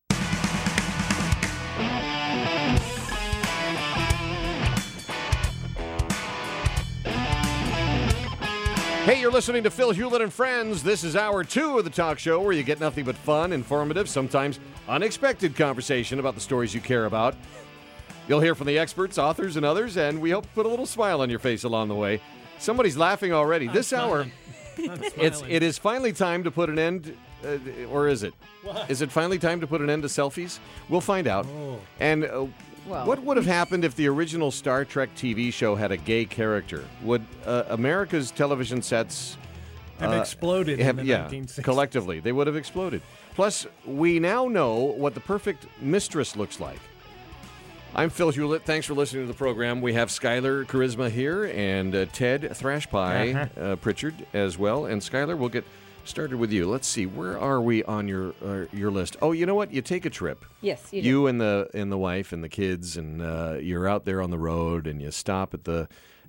Hey, you're listening to Phil Hewlett and Friends. This is hour 2 of the talk show where you get nothing but fun, informative, sometimes unexpected conversation about the stories you care about. You'll hear from the experts, authors, and others, and we hope to put a little smile on your face along the way. Somebody's laughing already. This hour, it is finally time to put an end, or is it? What? Is it finally time to put an end to selfies? We'll find out. Oh. And what would have happened if the original Star Trek TV show had a gay character? Would America's television sets have exploded in the 1960s? Collectively, they would have exploded. Plus, we now know what the perfect mistress looks like. I'm Phil Hewlett. Thanks for listening to the program. We have Skylar Charisma here and Ted Thrash Pie Pritchard as well. And Skylar, we'll get started with you. Let's see, where are we on your list? Oh, you know what? You take a trip. Yes, you do. You and the wife and the kids, and you're out there on the road, and you stop at the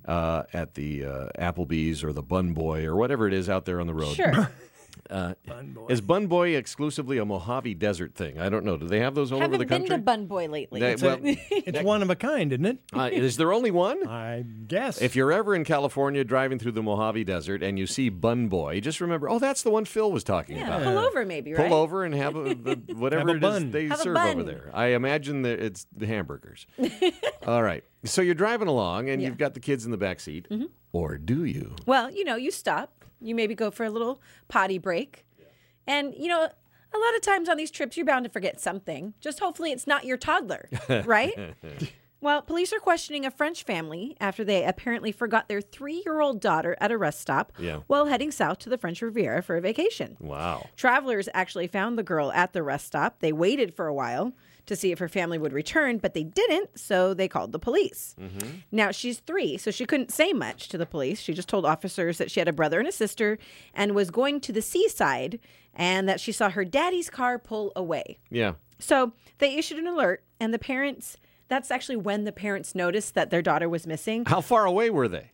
Applebee's or the Bun Boy or whatever it is out there on the road. Sure. Bun Boy. Is Bun Boy exclusively a Mojave Desert thing? I don't know. Do they have those all over the country? Haven't been to Bun Boy lately. It's one of a kind, isn't it? Is there only one? I guess. If you're ever in California driving through the Mojave Desert and you see Bun Boy, just remember, oh, that's the one Phil was talking about. Pull over maybe, right? Pull over and have whatever have a it bun. is they Have a serve bun. over there. I imagine that it's the hamburgers. All right. So you're driving along and you've got the kids in the back seat. Mm-hmm. Or do you? Well, you stop. You maybe go for a little potty break. And, a lot of times on these trips, you're bound to forget something. Just hopefully it's not your toddler, right? Well, police are questioning a French family after they apparently forgot their 3-year-old daughter at a rest stop while heading south to the French Riviera for a vacation. Wow. Travelers actually found the girl at the rest stop. They waited for a while to see if her family would return, but they didn't, so they called the police. Mm-hmm. Now, she's 3, so she couldn't say much to the police. She just told officers that she had a brother and a sister and was going to the seaside and that she saw her daddy's car pull away. Yeah. So they issued an alert, and the parents... That's actually when the parents noticed that their daughter was missing. How far away were they?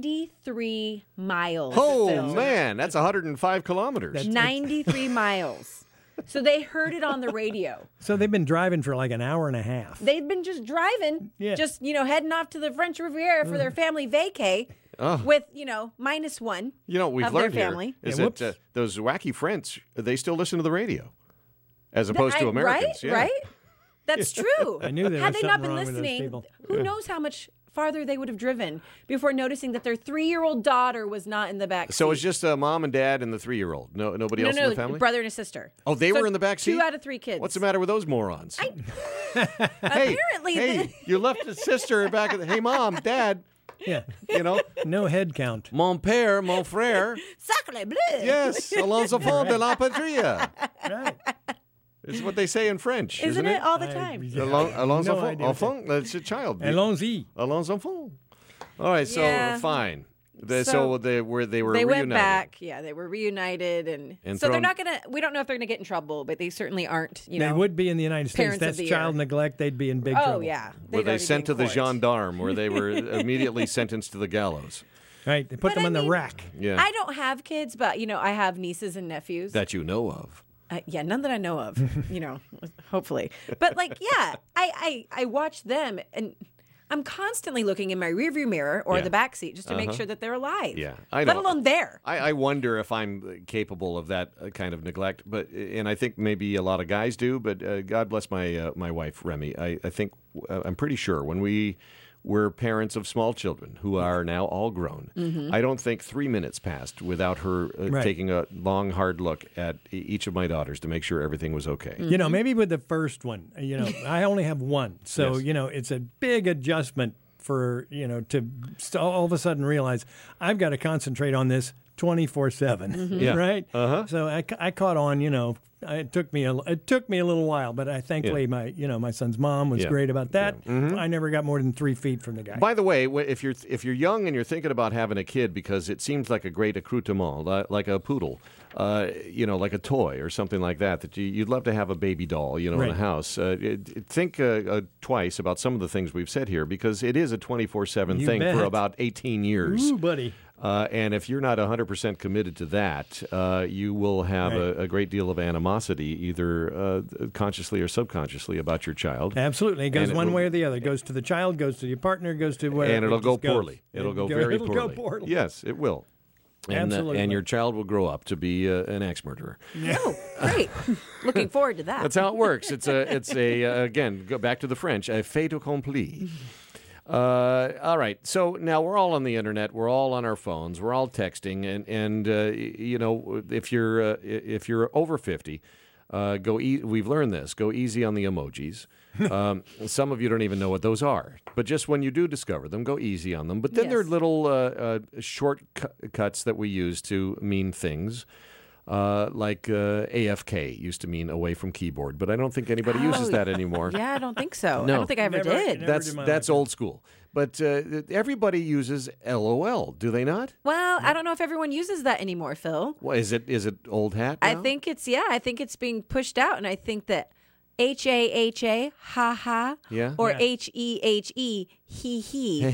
93 miles. Oh, Phil. man. That's 105 kilometers. 93 miles. So they heard it on the radio. So they've been driving for like an hour and a half. They've been just driving, heading off to the French Riviera for their family vacay with, -1 You know what we've of their learned here family. is that those wacky French, they still listen to the radio as opposed to Americans. Right? That's true. I knew there Had was they not something been wrong with those listening, people. who knows how much farther they would have driven before noticing that their 3-year-old daughter was not in the back seat. So it's just a mom and dad and the 3-year-old. Nobody else in the family? Brother and a sister. Oh, they were in the back seat? 2 out of 3 kids. What's the matter with those morons? Apparently. Hey, you left the sister back. Hey, mom, dad. Yeah. No head count. Mon père, mon frère. Sacre bleu. Yes, allons enfants de la patrie. Right. It's what they say in French, Isn't it? All the time. Allons no enfants. idea what Enfants, that's a child. Allons-y. Allons enfants. All right, so fine. So they were They reunited. went back. Yeah, they were reunited. And so they're thrown- not going to, we don't know if they're going to get in trouble, but they certainly aren't, They would be in the United States. parents of That's the child year. neglect. They'd be in big Oh, trouble. yeah. Were They'd they already sent to been the in court. gendarme, where they were immediately sentenced to the gallows? Right. They put But them I on the mean- rack. Yeah. I don't have kids, but, I have nieces and nephews. That you know of. None that I know of, hopefully. But I watch them and I'm constantly looking in my rearview mirror or the back seat just to make sure that they're alive. Yeah, I know. Let alone there. I wonder if I'm capable of that kind of neglect, and I think maybe a lot of guys do. But God bless my wife Remy. I think I'm pretty sure when we're parents of small children who are now all grown. Mm-hmm. I don't think 3 minutes passed without her taking a long, hard look at each of my daughters to make sure everything was okay. Maybe with the first one, I only have one. So, Yes. It's a big adjustment for, to all of a sudden realize I've got to concentrate on this 24/7, Yeah. right? Uh-huh. So I caught on, It took me a little while, but thankfully my son's mom was great about that. I never got more than 3 feet from the guy. By the way, if you're young and you're thinking about having a kid because it seems like a great accoutrement, like a poodle, like a toy or something like that you'd love to have a baby doll, in the house. Think twice about some of the things we've said here because it is a 24/7 thing for about 18 years. Ooh, buddy. And if you're not 100% committed to that, you will have a great deal of animosity, either consciously or subconsciously, about your child. Absolutely. It goes one way or the other. It goes to the child, goes to your partner, goes to wherever. And it'll go poorly. It'll go very poorly. It'll go poorly. Yes, it will. Absolutely. And your child will grow up to be an axe murderer. Oh, great. Looking forward to that. That's how it works. It's again, go back to the French, a fait accompli. All right. So now we're all on the internet. We're all on our phones. We're all texting. And if you're over 50, we've learned this. Go easy on the emojis. Some of you don't even know what those are. But just when you do discover them, go easy on them. But then there are little shortcuts that we use to mean things. Like AFK used to mean away from keyboard, but I don't think anybody uses that anymore. Yeah, I don't think so. No. I don't think I ever did. That's old school. But everybody uses LOL, do they not? Well, I don't know if everyone uses that anymore, Phil. Well, is it old hat now? I think it's being pushed out, and I think that HAHA, ha ha, or HEHE, he he.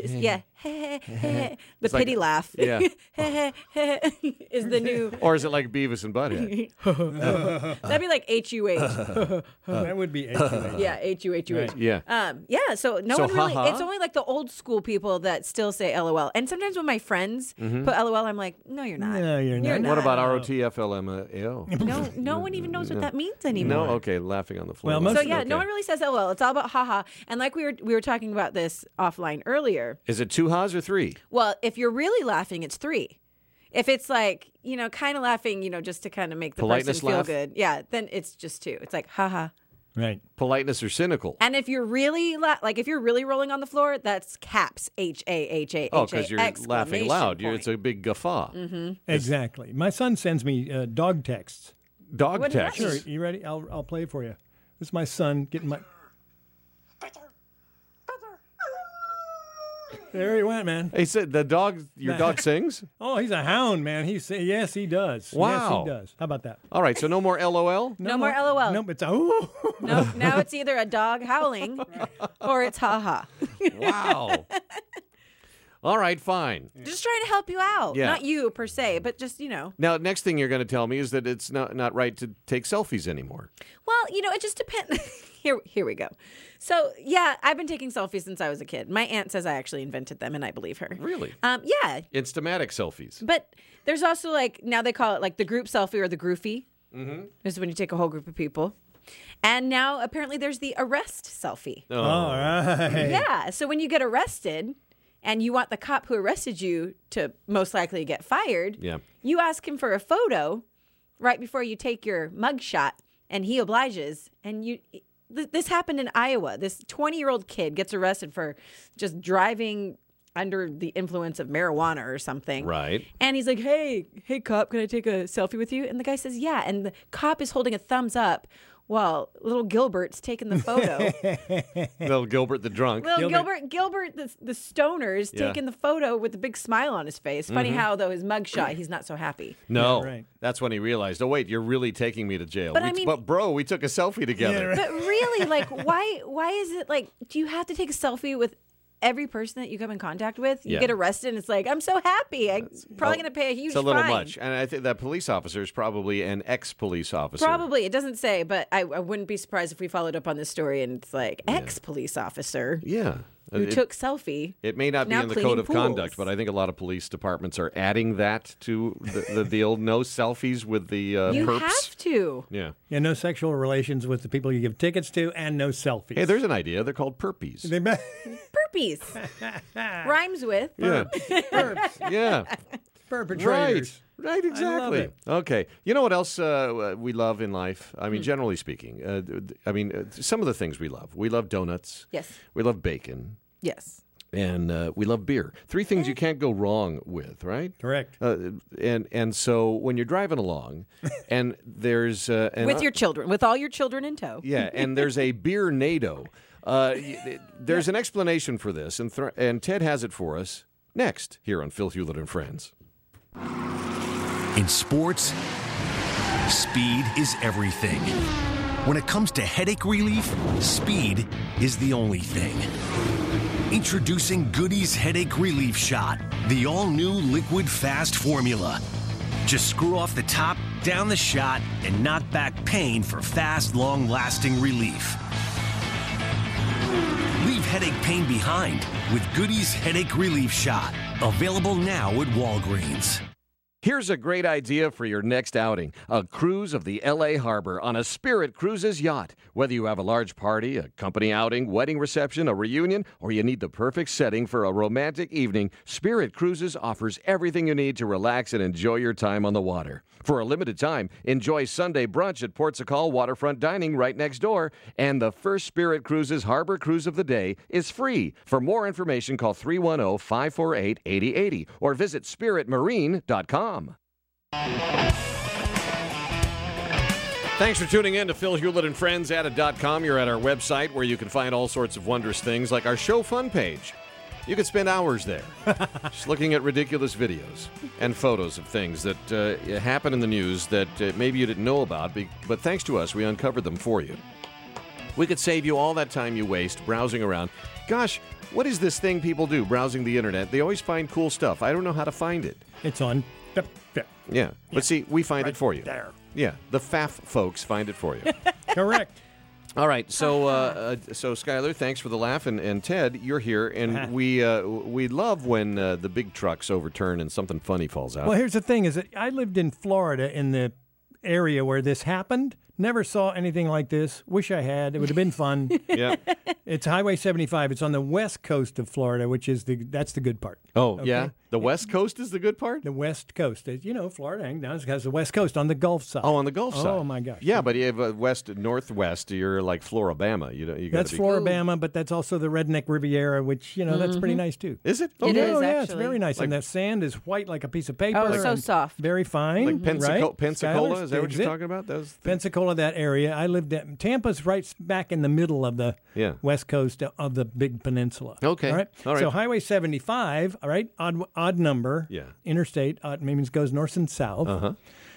The pity laugh. Yeah. Is the new. Or is it like Beavis and Butthead? That'd be like HUH. That would be HUH. Yeah, HUH. Right. Yeah. So no one really. It's only like the old school people that still say LOL. And sometimes when my friends put LOL, I'm like, no, you're not. No, you're not. What about ROTFLMAO? No one even knows what that means anymore. No, okay, laughing on the floor. Well, no one really says LOL. It's all about haha. And like we were talking about this offline earlier. Is it 2 ha's or 3? Well, if you're really laughing, it's 3. If it's like, kind of laughing, just to kind of make the Politeness person feel laugh? good. Yeah, then it's just 2. It's like haha. Right. Politeness or cynical? And if you're really if you're really rolling on the floor, that's caps HAHA. Oh, because you're laughing loud. It's a big guffaw. Mm-hmm. Exactly. My son sends me dog texts. Dog What text. is Sure. You ready? I'll play it for you. This is my son getting my. There he went, man. He said your dog sings? Oh, he's a hound, man. Yes, he does. Wow. Yes, he does. How about that? All right, so no more LOL? No more LOL. Nope, it's ooh. No, now it's either a dog howling or it's haha. Wow. All right, fine. Just trying to help you out. Yeah. Not you per se, but just, Now, next thing you're going to tell me is that it's not right to take selfies anymore. Well, it just depends. Here we go. So, yeah, I've been taking selfies since I was a kid. My aunt says I actually invented them, and I believe her. Really? Yeah. Instamatic selfies. But there's also, now they call it, the group selfie or the groupie. Mm-hmm. This is when you take a whole group of people. And now, apparently, there's the arrest selfie. Oh. All right. Yeah. So when you get arrested and you want the cop who arrested you to most likely get fired, you ask him for a photo right before you take your mugshot, and he obliges. And this happened in Iowa. This 20-year-old kid gets arrested for just driving under the influence of marijuana or something. Right. And he's like, hey, cop, can I take a selfie with you? And the guy says, yeah. And the cop is holding a thumbs up while little Gilbert's taking the photo. Little Gilbert the drunk. Little Gilbert the stoner is taking the photo with a big smile on his face. Funny how, though, his mugshot, he's not so happy. No. Yeah, right. That's when he realized, oh, wait, you're really taking me to jail. But But, bro, we took a selfie together. Yeah, right. But really, why is it do you have to take a selfie with every person that you come in contact with? You get arrested and it's like, I'm so happy. I'm probably going to pay a huge fine. It's a little much. And I think that police officer is probably an ex-police officer. Probably. It doesn't say, but I wouldn't be surprised if we followed up on this story and it's like, ex-police officer Yeah. who took selfie. It may not be now in the cleaning code of pools. conduct, but I think a lot of police departments are adding that to the old no selfies with the You perps. have to. Yeah. Yeah, no sexual relations with the people you give tickets to, and no selfies. Hey, there's an idea. They're called perpies. Burpees. Rhymes with. Yeah. Yeah. Perpetrators. Right, exactly. it. Okay. You know what else we love in life? I mean, generally speaking, some of the things we love. We love donuts. Yes. We love bacon. Yes. And we love beer. 3 things you can't go wrong with, right? Correct. And so when you're driving along, and there's with your children, with all your children in tow. yeah, and there's a beer NATO. There's an explanation for this, and Ted has it for us next here on Phil Hewlett and Friends. In sports, speed is everything. When it comes to headache relief, speed is the only thing. Introducing Goody's Headache Relief Shot, the all-new liquid fast formula. Just screw off the top, down the shot, and knock back pain for fast, long-lasting relief. Leave headache pain behind with Goody's Headache Relief Shot. Available now at Walgreens. Here's a great idea for your next outing. A cruise of the L.A. Harbor on a Spirit Cruises yacht. Whether you have a large party, a company outing, wedding reception, a reunion, or you need the perfect setting for a romantic evening, Spirit Cruises offers everything you need to relax and enjoy your time on the water. For a limited time, enjoy Sunday brunch at Port Sacal Waterfront Dining right next door. And the first Spirit Cruises Harbor Cruise of the day is free. For more information, call 310-548-8080 or visit spiritmarine.com. Thanks for tuning in to Phil Hewlett and Friends at it.com. You're at our website where you can find all sorts of wondrous things like our show fun page. You could spend hours there just looking at ridiculous videos and photos of things that happen in the news that maybe you didn't know about, but thanks to us, we uncovered them for you. We could save you all that time you waste browsing around. Gosh, what is this thing people do browsing the internet? They always find cool stuff. I don't know how to find it. It's on. Yeah, but see, we find it for you. There. Yeah, the FAF folks find it for you. Correct. All right, so Skyler, thanks for the laugh, and Ted, you're here, and we love when the big trucks overturn and something funny falls out. Well, here's the thing: is that I lived in Florida in the area where this happened. Never saw anything like this. Wish I had. It would have been fun. Yeah, It's Highway 75. It's on the west coast of Florida, which is that's the good part. Oh, Okay? yeah? The West Coast is the good part? The west coast. Florida has the west coast on the Gulf side. Oh, on the Gulf side. Oh, my gosh. Yeah, but you have northwest, you're like Floribama. You That's Floribama, but that's also the Redneck Riviera, which, that's pretty nice, too. Is it? It is, yeah, it's actually. very nice. And the sand is white like a piece of paper. Oh, so and soft. Very fine. Like Pensacola? right? Pensacola? Skylar's Is that what digs you're it. talking about? Pensacola, that area. I lived at Tampa's right back in the middle of the west coast of the big peninsula. Okay. All right. All right. So Highway 75, all right, odd number. Yeah. Interstate, means goes north and south. Uh-huh.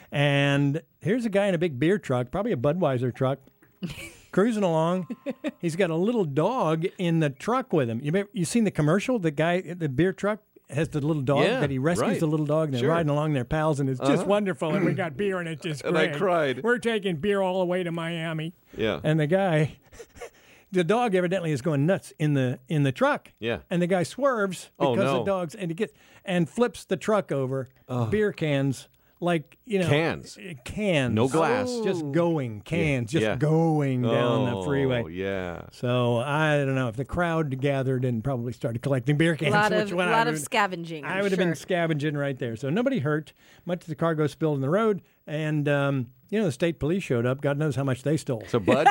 And here's a guy in a big beer truck, probably a Budweiser truck, cruising along. He's got a little dog in the truck with him. You seen the commercial? The guy, the beer truck, has the little dog that he rescues right. the little dog, and they're Sure. riding along their pals, and it's just wonderful. And we got beer, and it's just And great. I cried. We're taking beer all the way to Miami. Yeah. And the guy, the dog evidently is going nuts in the truck. Yeah. And the guy swerves Oh, because no. the dog's and flips the truck over. Beer cans. Like, Cans. Cans. No glass. Just going. Cans. Yeah. Just going down the freeway. Oh, yeah. So, I don't know. If the crowd gathered and probably started collecting beer cans. A lot of, which one lot of scavenging. I would have been scavenging right there. So, nobody hurt. Much of the cargo spilled in the road. And, the state police showed up. God knows how much they stole. So Bud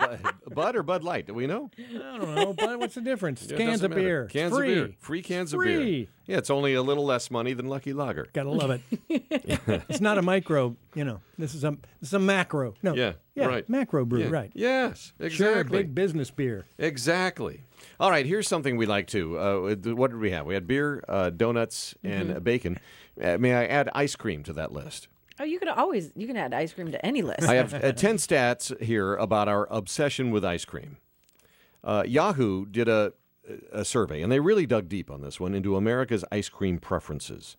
or Bud Light? Do we know? I don't know. But what's the difference? It's It cans doesn't of matter. beer. Cans Free. of beer. Free cans of beer. Free. Yeah, it's only a little less money than Lucky Lager. Gotta love it. It's not a micro, This is a macro. No. Yeah, right. Macro brew, Yeah. right. Yes, exactly. Sure, big business beer. Exactly. All right, here's something we like too. What did we have? We had beer, donuts, and bacon. May I add ice cream to that list? Oh, you can add ice cream to any list. I have 10 stats here about our obsession with ice cream. Yahoo did a survey, and they really dug deep on this one, into America's ice cream preferences.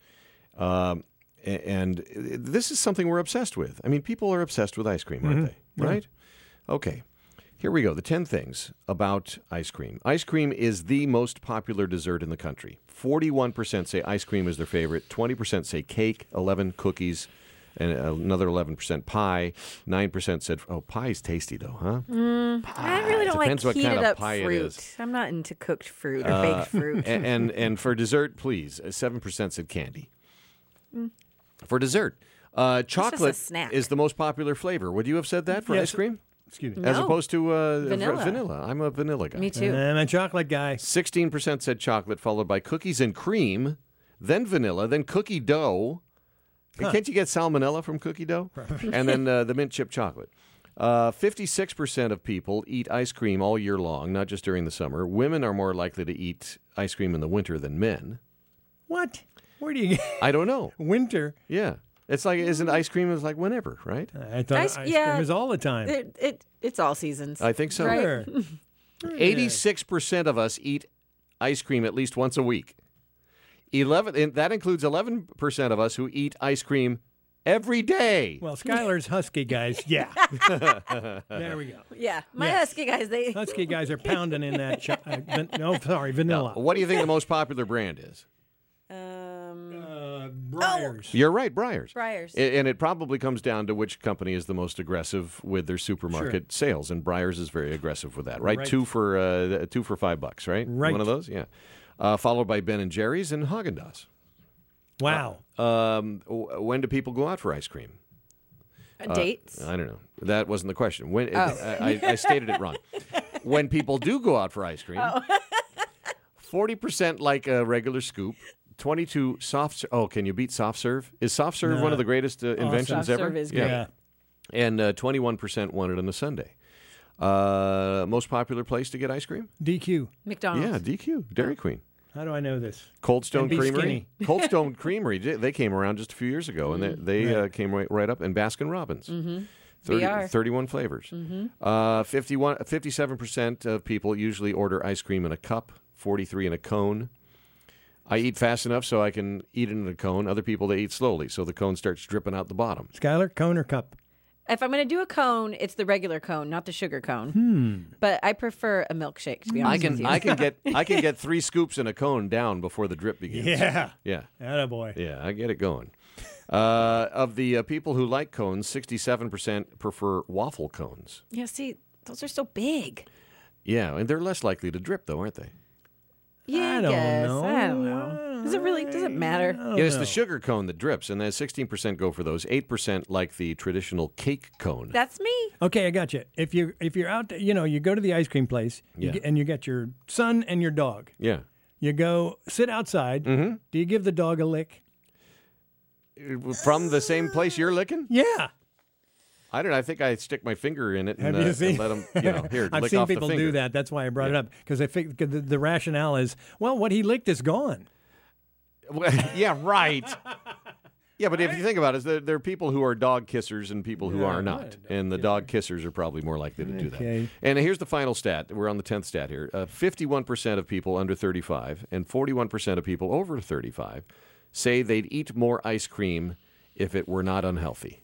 And this is something we're obsessed with. I mean, people are obsessed with ice cream, aren't they? Right? Okay. Here we go. The 10 things about ice cream. Ice cream is the most popular dessert in the country. 41% say ice cream is their favorite. 20% say cake. 11 cookies. And another 11% pie. 9% said, pie's tasty though, huh? I really don't like Depends what kind heated of up pie it fruit. is. I'm not into cooked fruit or baked fruit. And for dessert, please, 7% said candy. For dessert, chocolate snack. is the most popular flavor. Would you have said that for Yes. ice cream? Excuse me. No. As opposed to Vanilla. vanilla. I'm a vanilla guy. Me too. I'm a chocolate guy. 16% said chocolate, followed by cookies and cream, then vanilla, then cookie dough. Huh. Can't you get salmonella from cookie dough? And then the mint chip chocolate. 56% of people eat ice cream all year long, not just during the summer. Women are more likely to eat ice cream in the winter than men. What? Where do you get I don't know. winter? Yeah. It's like, isn't ice cream is like whenever, right? I thought ice cream is all the time. It's all seasons. I think so. Right. Sure. 86% of us eat ice cream at least once a week. That includes 11% of us who eat ice cream every day. Well, Skylar's husky guys, yeah. There we go. Yeah, my Yes. husky guys. Husky guys are pounding in that. Vanilla. What do you think the most popular brand is? Breyers. You're right, Breyers. Breyers. And it probably comes down to which company is the most aggressive with their supermarket sales, and Breyers is very aggressive with that, right? Right. Two for $5, right? Right. One of those, yeah. Followed by Ben and Jerry's and Haagen-Dazs. Wow. When do people go out for ice cream? Dates. I don't know. That wasn't the question. When I stated it wrong. When people do go out for ice cream, 40% like a regular scoop. 22 soft. Can you beat soft serve? Is soft serve one of the greatest inventions Soft ever? serve is great. Yeah. And 21% want it on a Sunday. Most popular place to get ice cream? DQ. McDonald's. Yeah, DQ, Dairy Queen. How do I know this? Cold Stone And be Creamery. skinny. Cold Stone Creamery. They came around just a few years ago, and they came right up. And Baskin Robbins. 31 flavors. 57% of people usually order ice cream in a cup. 43 in a cone. I eat fast enough so I can eat it in a cone. Other people, they eat slowly, so the cone starts dripping out the bottom. Skylar, cone or cup? If I'm going to do a cone, it's the regular cone, not the sugar cone. But I prefer a milkshake, to be honest with you. I can get 3 scoops in a cone down before the drip begins. Yeah. Yeah. Attaboy. Yeah, I get it going. Of the people who like cones, 67% prefer waffle cones. Yeah, see, those are so big. Yeah, and they're less likely to drip, though, aren't they? Yeah, I don't guess. know. I don't know. Does it matter? Yeah, it's the sugar cone that drips, and then 16% go for those. 8% like the traditional cake cone. That's me. Okay, I got you. If you're out, you go to the ice cream place, and you get your son and your dog. Yeah. You go sit outside. Mm-hmm. Do you give the dog a lick? From the same place you're licking? Yeah. I don't know. I think I stick my finger in it and, Have you seen? and let them, here, I've lick seen off the people finger. do that. That's why I brought it up, because I think the rationale is, well, what he licked is gone. Yeah, right. Yeah, but if you think about it, there are people who are dog kissers and people who are not. And the dog kissers are probably more likely to do that. Okay. And here's the final stat. We're on the 10th stat here. 51% of people under 35 and 41% of people over 35 say they'd eat more ice cream if it were not unhealthy.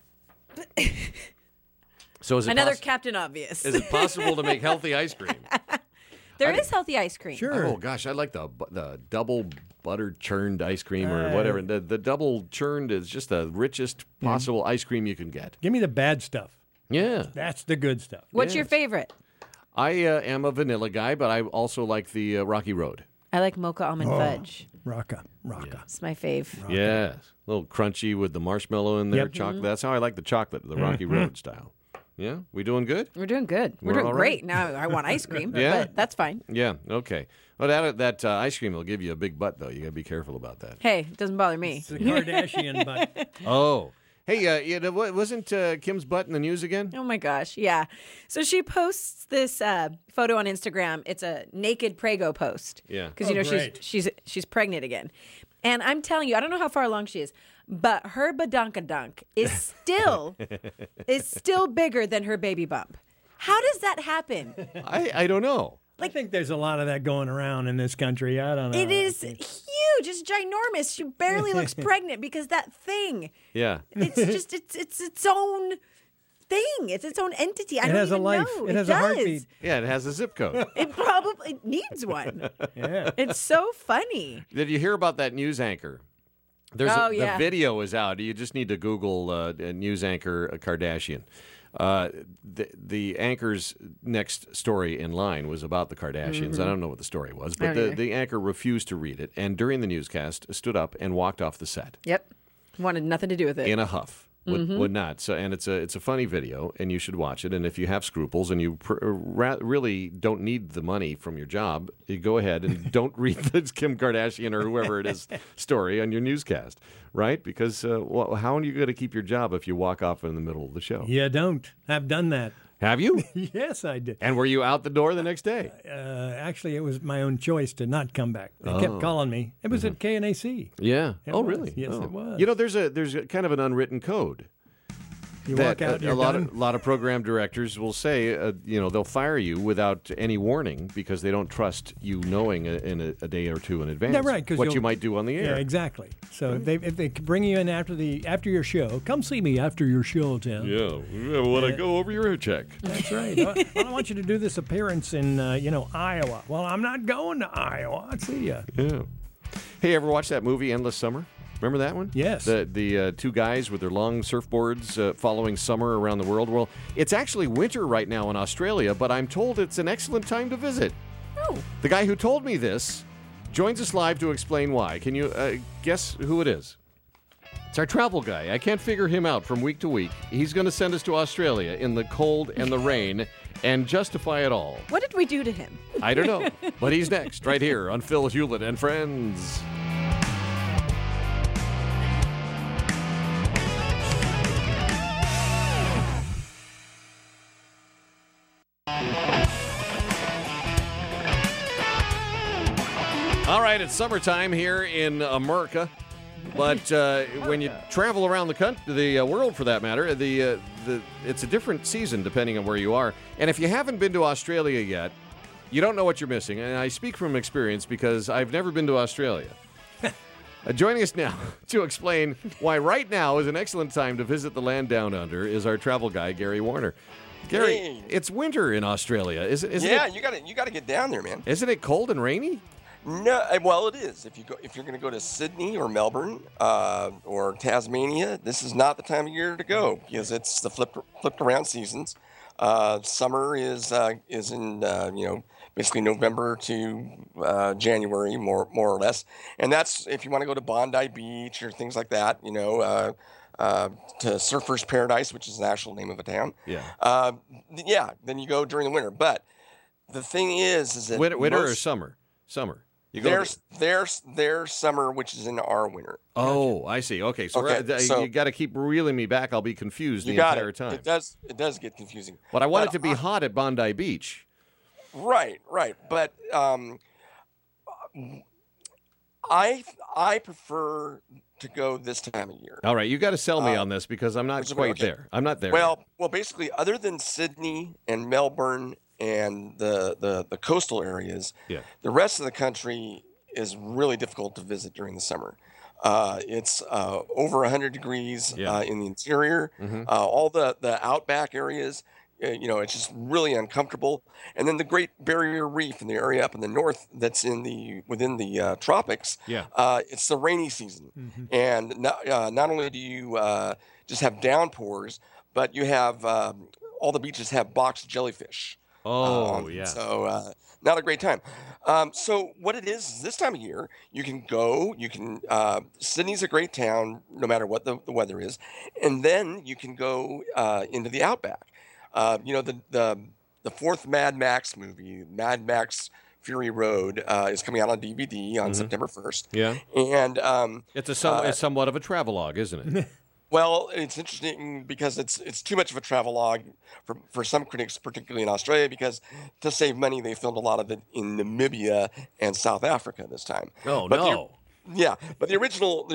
So is it Another Captain Obvious. Is it possible to make healthy ice cream? There is healthy ice cream. Sure. Oh gosh, I like the double butter churned ice cream or whatever. The double churned is just the richest possible ice cream you can get. Give me the bad stuff. Yeah, That's the good stuff. What's your favorite? I am a vanilla guy, but I also like the Rocky Road. I like mocha almond fudge. Rocka. It's my fave. Yes, a little crunchy with the marshmallow in there. Yep. Chocolate. That's how I like the chocolate, the Rocky Road style. Yeah, we doing good? We're doing good. We're We're doing all great. right. Now I want ice cream, Yeah. but that's fine. Yeah. Okay. Well, that ice cream will give you a big butt, though. You got to be careful about that. Hey, it doesn't bother me. It's the Kardashian, but Oh. Hey, wasn't Kim's butt in the news again? Oh my gosh, yeah. So she posts this photo on Instagram. It's a naked Prego post. Yeah. Because great. she's pregnant again, and I'm telling you, I don't know how far along she is, but her badunkadunk is still bigger than her baby bump. How does that happen? I don't know. I think there's a lot of that going around in this country. I don't know. It is huge. It's ginormous. She barely looks pregnant because that thing. Yeah. It's just it's its own thing. It's its own entity. I It don't has a even life. know. It has does. a heartbeat. Yeah, it has a zip code. It probably needs one. Yeah. It's so funny. Did you hear about that news anchor? The video is out. You just need to Google news anchor Kardashian. The anchor's next story in line was about the Kardashians. I don't know what the story was, but the anchor refused to read it, and during the newscast stood up and walked off the set Yep. Wanted nothing to do with it. in a huff. would not. So, and it's a funny video, and you should watch it. And if you have scruples and you really don't need the money from your job, you go ahead and don't read the Kim Kardashian or whoever it is story on your newscast, right? Because how are you going to keep your job if you walk off in the middle of the show? You don't. I've done that. Have you? Yes, I did. And were you out the door the next day? Actually, it was my own choice to not come back. They kept calling me. It was at KNAC. Yeah. It was. Really? Yes, oh. it was. You know, there's a kind of an unwritten code. You walk out, a lot of program directors will say, they'll fire you without any warning because they don't trust you knowing in a day or two in advance what you might do on the air. Yeah, exactly. So if they bring you in after your show, come see me after your show, Tim. Yeah, when I go over your check. That's right. Well, I want you to do this appearance in Iowa. Well, I'm not going to Iowa. I'll see you. Yeah. Hey, ever watch that movie Endless Summer? Remember that one? Yes. The two guys with their long surfboards following summer around the world. Well, it's actually winter right now in Australia, but I'm told it's an excellent time to visit. Oh. The guy who told me this joins us live to explain why. Can you guess who it is? It's our travel guy. I can't figure him out from week to week. He's going to send us to Australia in the cold and the rain and justify it all. What did we do to him? I don't know, but he's next right here on Phil Hewlett and Friends. All right, it's summertime here in America, but when you travel around the world, for that matter, it's a different season depending on where you are. And if you haven't been to Australia yet, you don't know what you're missing. And I speak from experience because I've never been to Australia. Joining us now to explain why right now is an excellent time to visit the land down under is our travel guy, Gary Warner. Gary, It's winter in Australia, isn't it? Yeah, you got to get down there, man. Isn't it cold and rainy? No, well, it is. If you're going to go to Sydney or Melbourne or Tasmania, this is not the time of year to go because it's the flipped around seasons. Summer is in basically November to January, more or less, and that's if you want to go to Bondi Beach or things like that. To Surfers Paradise, which is the actual name of a town. Yeah. Then you go during the winter. But the thing is that winter or summer? Summer. Their summer, which is in our winter. Oh, I see. Okay, so you got to keep reeling me back. I'll be confused the entire time. It does get confusing. But I want it to be hot at Bondi Beach. Right. But I prefer to go this time of year. All right, you got to sell me on this because I'm not quite there. I'm not there. Well, basically, other than Sydney and Melbourne and the coastal areas, the rest of the country is really difficult to visit during the summer. It's over 100 degrees in the interior. Mm-hmm. All the outback areas, it's just really uncomfortable. And then the Great Barrier Reef in the area up in the north that's within the tropics, it's the rainy season. Mm-hmm. And not only do you just have downpours, but you have all the beaches have box jellyfish. So not a great time. So what it is this time of year, you can go, Sydney's a great town no matter what the weather is. And then you can go into the outback. The fourth Mad Max movie, Mad Max Fury Road, is coming out on DVD on September 1st. Yeah. And it's somewhat of a travelogue, isn't it? Well, it's interesting because it's too much of a travelogue for some critics, particularly in Australia, because to save money, they filmed a lot of it in Namibia and South Africa this time. Oh, but no. But the original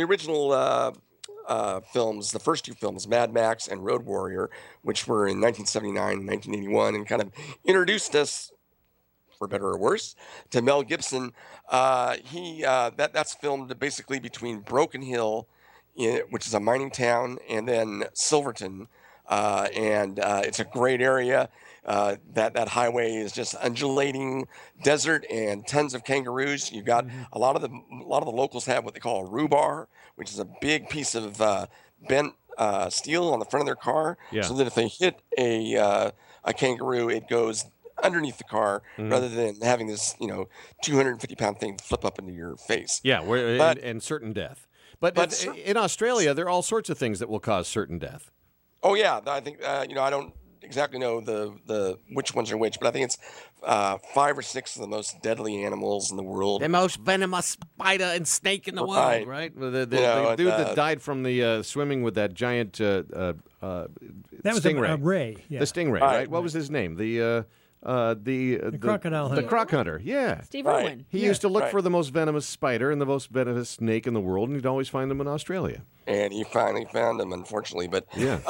films, the first two films, Mad Max and Road Warrior, which were in 1979 and 1981, and kind of introduced us, for better or worse, to Mel Gibson. That's filmed basically between Broken Hill, which is a mining town, and then Silverton, and it's a great area. That highway is just undulating desert and tons of kangaroos. You got a lot of the locals have what they call a rhubar, which is a big piece of bent steel on the front of their car, so that if they hit a kangaroo, it goes underneath the car rather than having this 250-pound thing flip up into your face. Yeah, and certain death. But, But in Australia, there are all sorts of things that will cause certain death. Oh yeah, I think I don't exactly know the which ones are which, but I think it's 5 or 6 of the most deadly animals in the world. The most venomous spider and snake in the world, right? The dude that died from the swimming with that giant That was stingray. a ray. Yeah. The stingray, right? What was his name? The crocodile hunter. The croc hunter, yeah. Steve Right. Irwin. He used to look for the most venomous spider and the most venomous snake in the world, and he'd always find them in Australia. And he finally found them, unfortunately. But Yeah.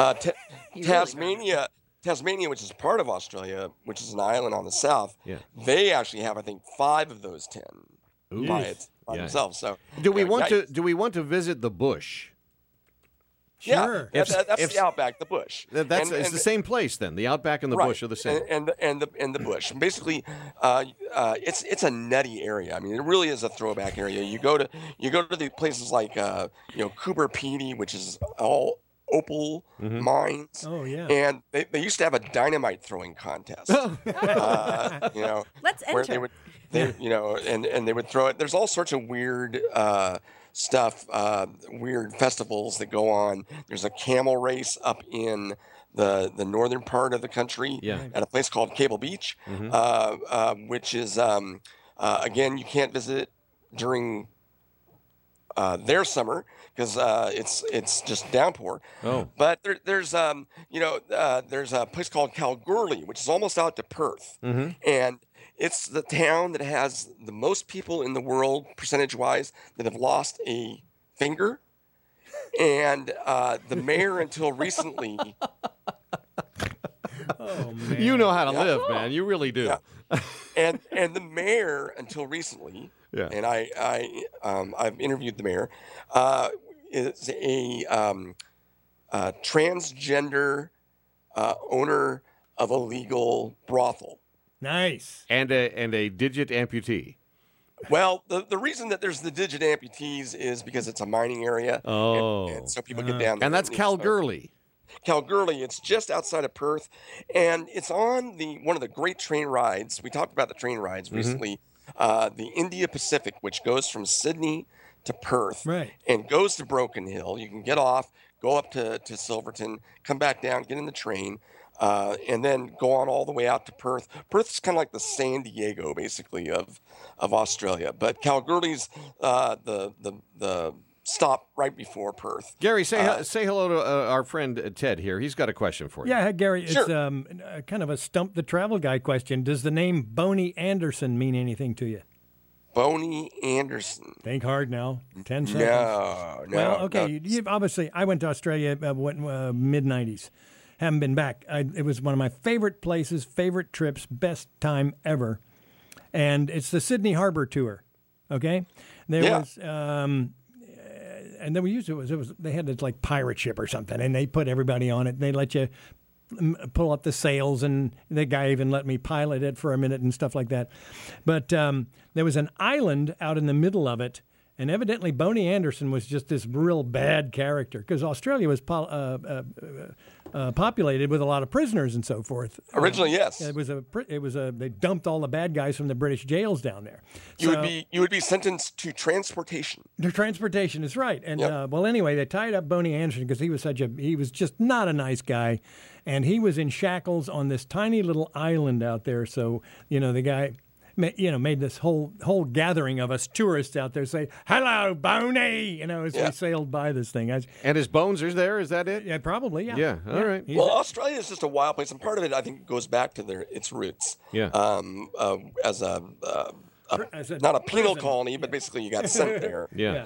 Tasmania, which is part of Australia, which is an island on the south, Yeah. they actually have, I think, 5 of those 10 by themselves. So Do we want yikes. to visit the bush? Sure. Yeah, that's the outback, the bush. It's the same place then. The outback and the bush are the same. And the bush. Basically, it's a nutty area. I mean, it really is a throwback area. You go to the places like Cooper Pedy, which is all opal mines. Oh, yeah. And they used to have a dynamite throwing contest. Let's where enter. and they would throw it. There's all sorts of weird stuff, weird festivals that go on. There's a camel race up in the northern part of the country at a place called Cable Beach, which is again, you can't visit during their summer because it's just downpour. Oh. But there's a place called Kalgoorlie, which is almost out to Perth, and it's the town that has the most people in the world, percentage-wise, that have lost a finger. And the mayor, until recently... Oh, man. You know how to live, man. You really do. Yeah. And the mayor, until recently, and I've interviewed the mayor, is a transgender owner of a legal brothel. Nice. And a digit amputee. Well, the reason that there's the digit amputees is because it's a mining area. Oh. And so people get down there. And that's Kalgoorlie. Kalgoorlie, it's just outside of Perth, and it's on one of the great train rides. We talked about the train rides recently. The India Pacific, which goes from Sydney to Perth and goes to Broken Hill. You can get off, go up to Silverton, come back down, get in the train. And then go on all the way out to Perth. Perth is kind of like the San Diego, basically, of Australia. But Kalgoorlie's the stop right before Perth. Gary, say hello to our friend Ted here. He's got a question for you. Yeah, Gary, Sure. It's kind of a stump the travel guy question. Does the name Boney Anderson mean anything to you? Boney Anderson. Think hard now. 10 seconds. No. Well, okay. No. You obviously, I went to Australia mid-'90s. Haven't been back. It was one of my favorite places, favorite trips, best time ever. And it's the Sydney Harbor tour. Okay? There was and then we used it was they had this like pirate ship or something, and they put everybody on it. They let you pull up the sails, and the guy even let me pilot it for a minute and stuff like that. But there was an island out in the middle of it, and evidently Boney Anderson was just this real bad character because Australia was populated with a lot of prisoners and so forth. Originally, yes. It was they dumped all the bad guys from the British jails down there. You would be sentenced to transportation. The transportation is right. And well, anyway, they tied up Boney Anderson because he was just not a nice guy, and he was in shackles on this tiny little island out there. So the guy made this whole gathering of us tourists out there say, "Hello, Boney," as we sailed by this thing. And his bones are there? Is that it? Yeah, probably. Yeah. Yeah. All right. Well, Australia is just a wild place, and part of it, I think, goes back to its roots. Yeah. As not a penal colony, but basically you got sent there. Yeah.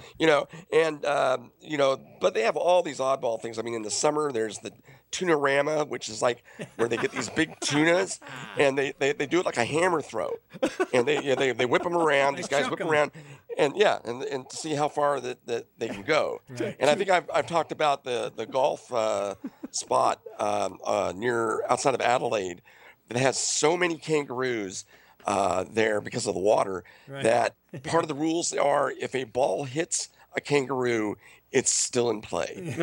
But they have all these oddball things. I mean, in the summer, there's the Tunarama, which is like where they get these big tunas, and they do it like a hammer throw, and they whip them around. These guys whip them around, and to see how far that they can go. Right. And I think I've talked about the golf spot outside of Adelaide that has so many kangaroos there because of the water that part of the rules are if a ball hits a kangaroo, it's still in play.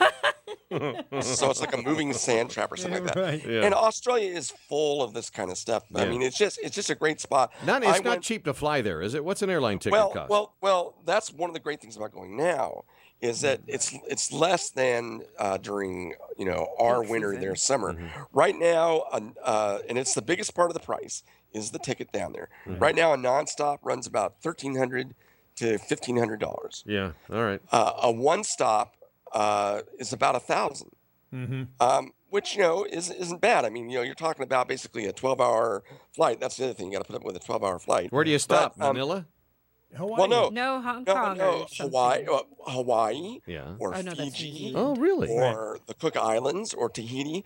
So it's like a moving sand trap or something like that. Right. Yeah. And Australia is full of this kind of stuff. I mean, it's just a great spot. It's not cheap to fly there, is it? What's an airline ticket cost? Well, that's one of the great things about going now is that it's less than during our winter, their summer. Right now, and it's the biggest part of the price is the ticket down there. Right now, a nonstop runs about $1,300 to $1,500. Yeah. All right. A one stop is about $1,000. Which isn't bad. I mean, you're talking about basically a 12-hour flight. That's the other thing you got to put up with a 12-hour flight. Where do you stop? Manila? Hawaii. Well, No, Hong Kong. no, or Hawaii, Yeah. or Oh, no, that's Fiji, Fiji. Oh, really? or the Cook Islands, or Tahiti.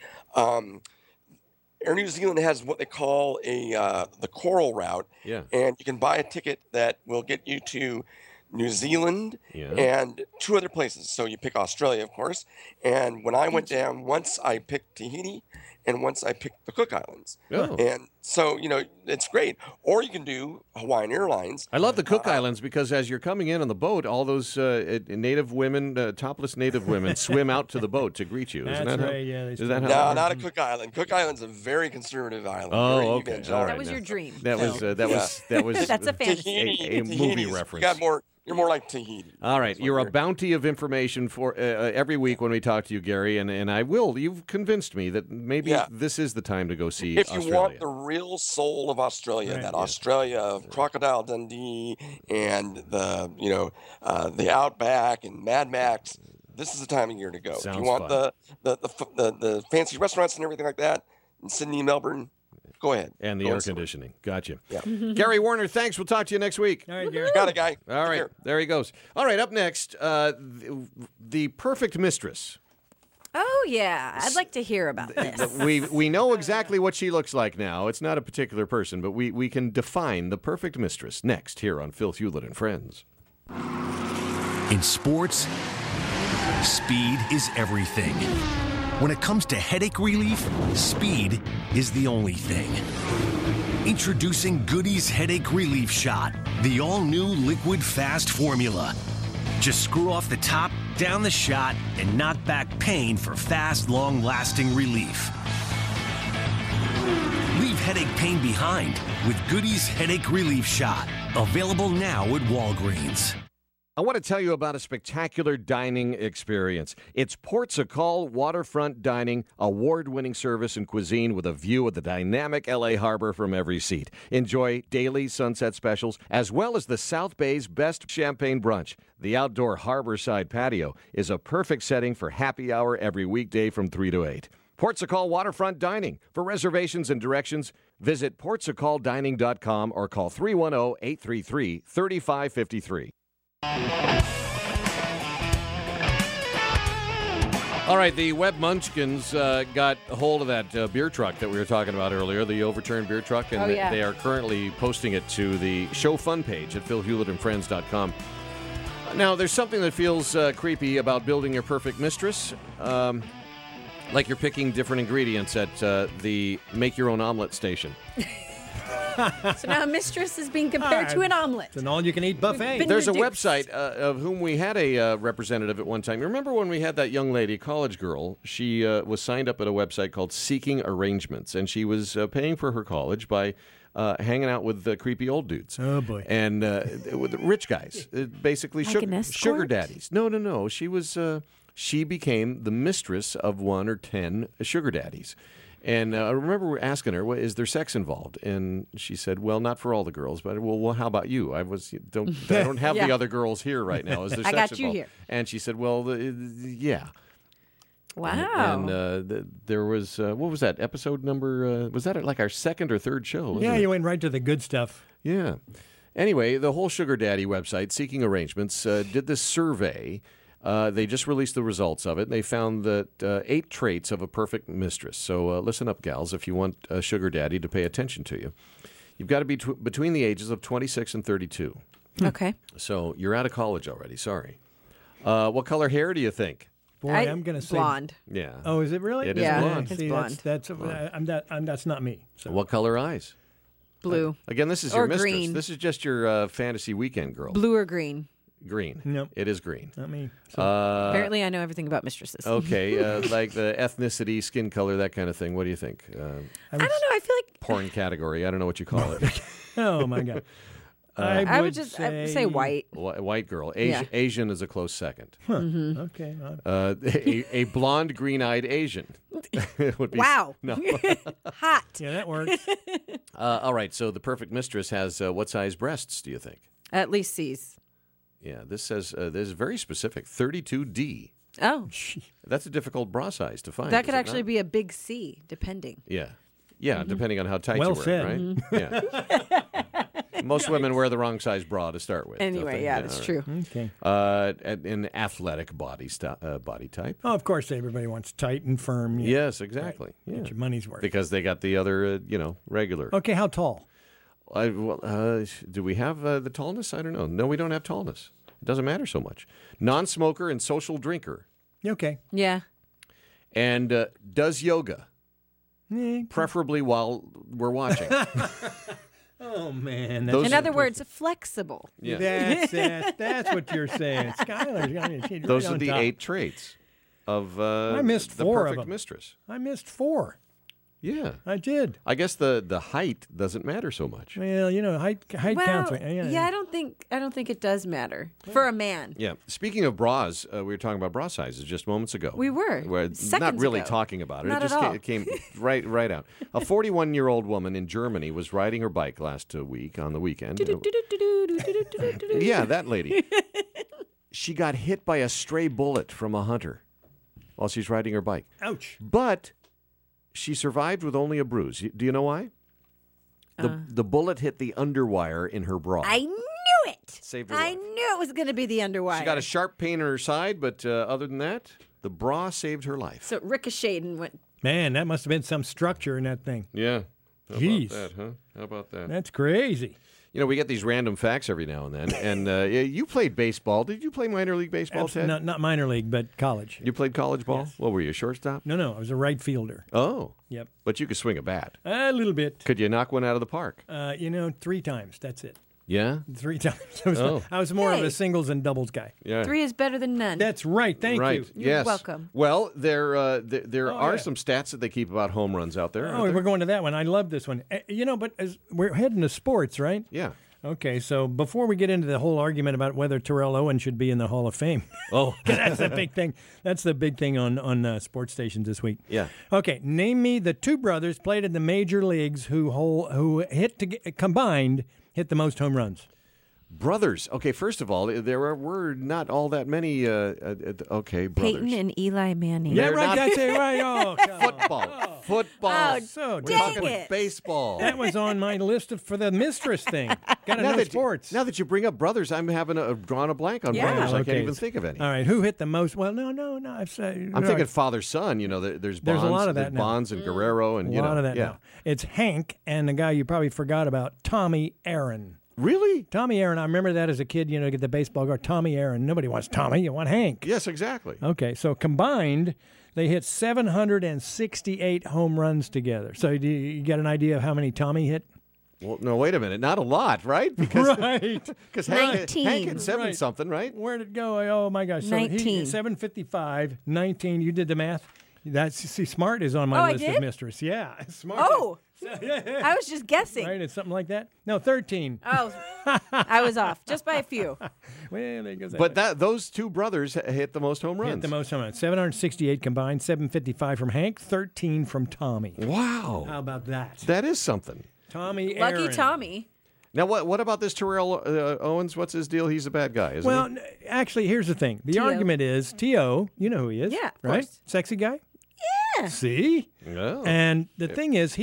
Air New Zealand has what they call the Coral Route, Yeah. and you can buy a ticket that will get you to New Zealand Yeah. and two other places. So you pick Australia, of course. And when I went down, once I picked Tahiti, and once I picked the Cook Islands. Oh. And so it's great. Or you can do Hawaiian Airlines. I love the Cook Islands because as you're coming in on the boat, all those native women, topless native women, swim out to the boat to greet you. Isn't That's that right, yeah, they Is swim that out. how? No, not a Cook Island. Cook Island's a very conservative island. Oh, very okay. evangelical. All right. That was your dream. That was That's a fantasy. a movie Tahiti's reference. You're more like Tahiti. All right, That's what you're a you're- bounty of information for every week when we talk to you, Gary, and I will. You've convinced me that maybe Yeah. this is the time to go see If you Australia. want the real soul of Australia, Right. that Australia of Crocodile Dundee and the Outback and Mad Max, this is the time of year to go. If Sounds you want fun. the fancy restaurants and everything like that in Sydney, Melbourne, go ahead. And the Go air and see it. conditioning. Gotcha. Yeah. Gary Warner, thanks. We'll talk to you next week. All right, Gary. Got it, guy. All Take right, care. there he goes. All right, up next, the perfect mistress. Oh, yeah. I'd like to hear about this. We know exactly what she looks like now. It's not a particular person, but we can define the perfect mistress next here on Phil Hewlett and Friends. In sports, speed is everything. When it comes to headache relief, speed is the only thing. Introducing Goody's Headache Relief Shot, the all-new liquid fast formula. Just screw off the top, down the shot, and knock back pain for fast, long-lasting relief. Leave headache pain behind with Goody's Headache Relief Shot. Available now at Walgreens. I want to tell you about a spectacular dining experience. It's Portugal Waterfront Dining, award-winning service and cuisine with a view of the dynamic LA Harbor from every seat. Enjoy daily sunset specials as well as the South Bay's best champagne brunch. The outdoor harborside patio is a perfect setting for happy hour every weekday from 3 to 8. Portugal Waterfront Dining. For reservations and directions, visit portugaldining.com or call 310-833-3553. All right, the Web Munchkins got a hold of that beer truck that we were talking about earlier, the overturned beer truck, and Oh, yeah. they are currently posting it to the show fun page at philhewlettandfriends.com. Now, there's something that feels creepy about building your perfect mistress, like you're picking different ingredients at the make-your-own omelet station. So now a mistress is being compared to an omelet. It's an all-you-can-eat buffet. Been There's a reduced. website of whom we had a representative at one time. You remember when we had that young lady, college girl? She was signed up at a website called Seeking Arrangements, and she was paying for her college by hanging out with creepy old dudes. Oh, boy. And with rich guys, basically Like an sugar escort? daddies. No. She was. She became the mistress of 1 or 10 sugar daddies. And I remember asking her, "Is there sex involved?" And she said, "Well, not for all the girls, but well, how about you? I don't have the Yeah. other girls here right now. Is there I sex got you involved?" here. And she said, "Well, yeah." Wow. And there was what was that episode number? Was that like our second or third show? wasn't Yeah, it? you went right to the good stuff. Yeah. Anyway, the whole Sugar Daddy website, Seeking Arrangements, did this survey. They just released the results of it. And they found that 8 traits of a perfect mistress. So listen up, gals, if you want a sugar daddy to pay attention to you. You've got to be between the ages of 26 and 32. Okay. So you're out of college already. Sorry. What color hair do you think? Boy, I'm going to say blonde. Yeah. Oh, is it really? It is Yeah, blonde. it's See, blonde. That's not me. So. What color eyes? Blue. Again, this is Or your mistress. green. This is just your fantasy weekend girl. Blue or green. Green. Nope. It is green. Not me. So, Apparently, I know everything about mistresses. Okay, like the ethnicity, skin color, that kind of thing. What do you think? I don't know. I feel like Porn category. I don't know what you call it. oh, my God. I would just say white. White girl. Yeah. Asian is a close second. Okay. A blonde, green-eyed Asian. Would be, Wow. No. Hot. Yeah, that works. All right, so the perfect mistress has what size breasts, do you think? At least C's. Yeah, this says, this is very specific, 32D. Oh. That's a difficult bra size to find. That is could it actually not? be a big C, depending. Yeah. Yeah, depending on how tight Well you wear said. it, right? Yeah. Most women wear the wrong size bra to start with. don't Anyway, they? yeah, that's all true. Okay. right. An athletic body type. Oh, of course, everybody wants tight and firm. Yeah. Yes, exactly. Yeah. Get your money's worth. Because they got the other, regular. Okay, how tall? Do we have the tallness? I don't know. No, we don't have tallness. It doesn't matter so much. Non-smoker and social drinker. Okay. Yeah. And does yoga, Eh, preferably while we're watching. Oh, man. Those In are- other words, flexible. Yeah. That's it. That's what you're saying. Skylar's got it. Those right are on the top. 8 traits of I missed the 4 of perfect them. mistress. I missed 4. Yeah. I did. I guess the height doesn't matter so much. Well, height counts. Yeah, I don't think it does matter for a man. Yeah. Speaking of bras, we were talking about bra sizes just moments ago. We were. Not Seconds really ago. talking about it. Not It just at all. It came right out. A 41-year-old woman in Germany was riding her bike last week on the weekend. Yeah, that lady. She got hit by a stray bullet from a hunter while she's riding her bike. Ouch. But she survived with only a bruise. Do you know why? The bullet hit the underwire in her bra. I knew it. Saved her I life. knew it was going to be the underwire. She got a sharp pain in her side, but other than that, the bra saved her life. So it ricocheted and went. Man, that must have been some structure in that thing. Yeah. How Jeez. about that, huh? How about that? That's crazy. We get these random facts every now and then. And you played baseball. Did you play minor league baseball, Ted? Not minor league, but college. You played college ball? Yes. What were you, a shortstop? No, I was a right fielder. Oh. Yep. But you could swing a bat. A little bit. Could you knock one out of the park? 3 times. That's it. Yeah? 3 times. I was more of Hey. a singles and doubles guy. Yeah. 3 is better than none. That's right. Thank right. you. You're Yes. welcome. Well, there are yeah. some stats that they keep about home runs out there. Oh, aren't there? we're going to that one. I love this one. But as we're heading to sports, right? Yeah. Okay, so before we get into the whole argument about whether Terrell Owens should be in the Hall of Fame, Oh. that's the big thing. That's the big thing on sports stations this week. Yeah. Okay, name me the 2 brothers played in the major leagues who combined hit the most home runs. Brothers. Okay, first of all, there were not all that many, brothers. Peyton and Eli Manning. Yeah. Yeah, They're right. not- That's it. Right. Oh, come on. Football. Football. Oh, So We're dang talking it. baseball. that was on my list for the mistress thing. Got to know sports. Now that you bring up brothers, I'm having drawn a blank on Yeah. brothers. I Okay. can't even think of any. All right, who hit the most? Well, no. I'm thinking father-son. There's Bonds, a lot of that now. Bonds and Guerrero, and a lot of that yeah. now. It's Hank and the guy you probably forgot about, Tommy Aaron. Really? Tommy Aaron, I remember that as a kid, get the baseball card. Tommy Aaron. Nobody wants Tommy, you want Hank. Yes, exactly. Okay, so combined, they hit 768 home runs together. So do you get an idea of how many Tommy hit? Well, no, wait a minute. Not a lot, right? Because Right. because 19. Hank had 7 Right. something, right? Where'd it go? Oh, my gosh. So 19. 755, 19. You did the math? Smart is on my Oh, I list of did? mistress. Yeah, Smart. Oh, I was just guessing. Right, it's something like that. No, 13. Oh, I was off just by a few. Well, there goes that. But those 2 brothers hit the most home runs. hit the most home runs. 768 combined, 755 from Hank, 13 from Tommy. Wow. How about that? That is something. Tommy Lucky Aaron. Tommy. Now, what about this Terrell Owens? What's his deal? He's a bad guy, isn't Well, he? actually, here's the thing. The T.O. argument is T.O., you know who he is. Yeah, of right? course. Sexy guy? Yeah. See? Oh. And the thing is,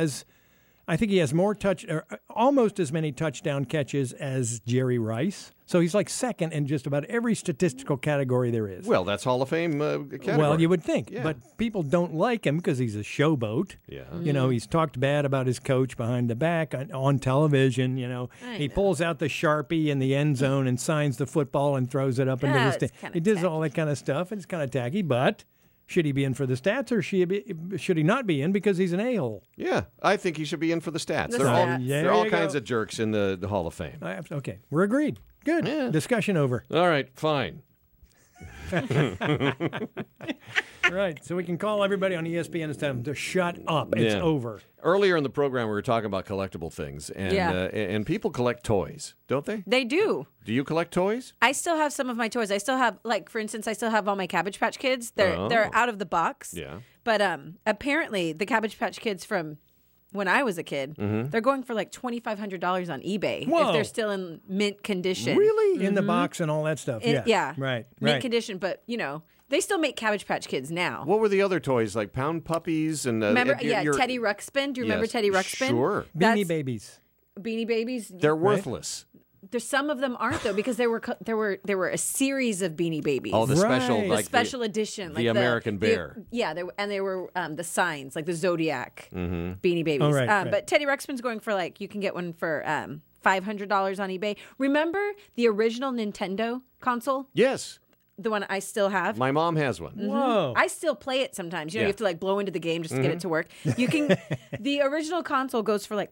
I think he has more almost as many touchdown catches as Jerry Rice. So he's like second in just about every statistical category there is. Well, that's Hall of Fame category. Well, you would think, Yeah. but people don't like him because he's a showboat. Yeah. He's talked bad about his coach behind the back on television. I He know. pulls out the Sharpie in the end zone and signs the football and throws it up into Oh, the it's stand. kinda He does all that kind of stuff, and it's kind of tacky. But should he be in for the stats, or should he not be in because he's an a-hole? Yeah, I think he should be in for the stats. The They're all, stats. There they're all you kinds go. of jerks in the Hall of Fame. Okay, we're agreed. Good. Yeah. Discussion over. All right, fine. Right. So we can call everybody on ESPN and tell them to shut up. It's over. Earlier in the program, we were talking about collectible things, and and people collect toys, don't they? They do. Do you collect toys? I still have some of my toys. I still have, like, for instance, I still have all my Cabbage Patch Kids. They're out of the box. Yeah. But apparently, the Cabbage Patch Kids from when I was a kid, they're going for like $2,500 on eBay Whoa. if they're still in mint condition. Really? In the box and all that stuff. Yeah. Right. Mint Right. condition, but, you know, they still make Cabbage Patch Kids now. What were the other toys, like Pound Puppies and Remember, Teddy Ruxpin? Do you remember Yes, Teddy Ruxpin? Sure. Beanie Babies. Beanie Babies. They're worthless. There's some of them aren't though because there were a series of Beanie Babies. Oh, the special, Right. the like special edition, the like American Bear. They were the signs, like the Zodiac Beanie Babies. Oh, right. But Teddy Ruxpin's going for you can get one for $500 on eBay. Remember the original Nintendo console, Yes, the one I still have. my mom has one. Whoa. I still play it sometimes. You know, Yeah. you have to blow into the game just to get it to work. You can. The original console goes for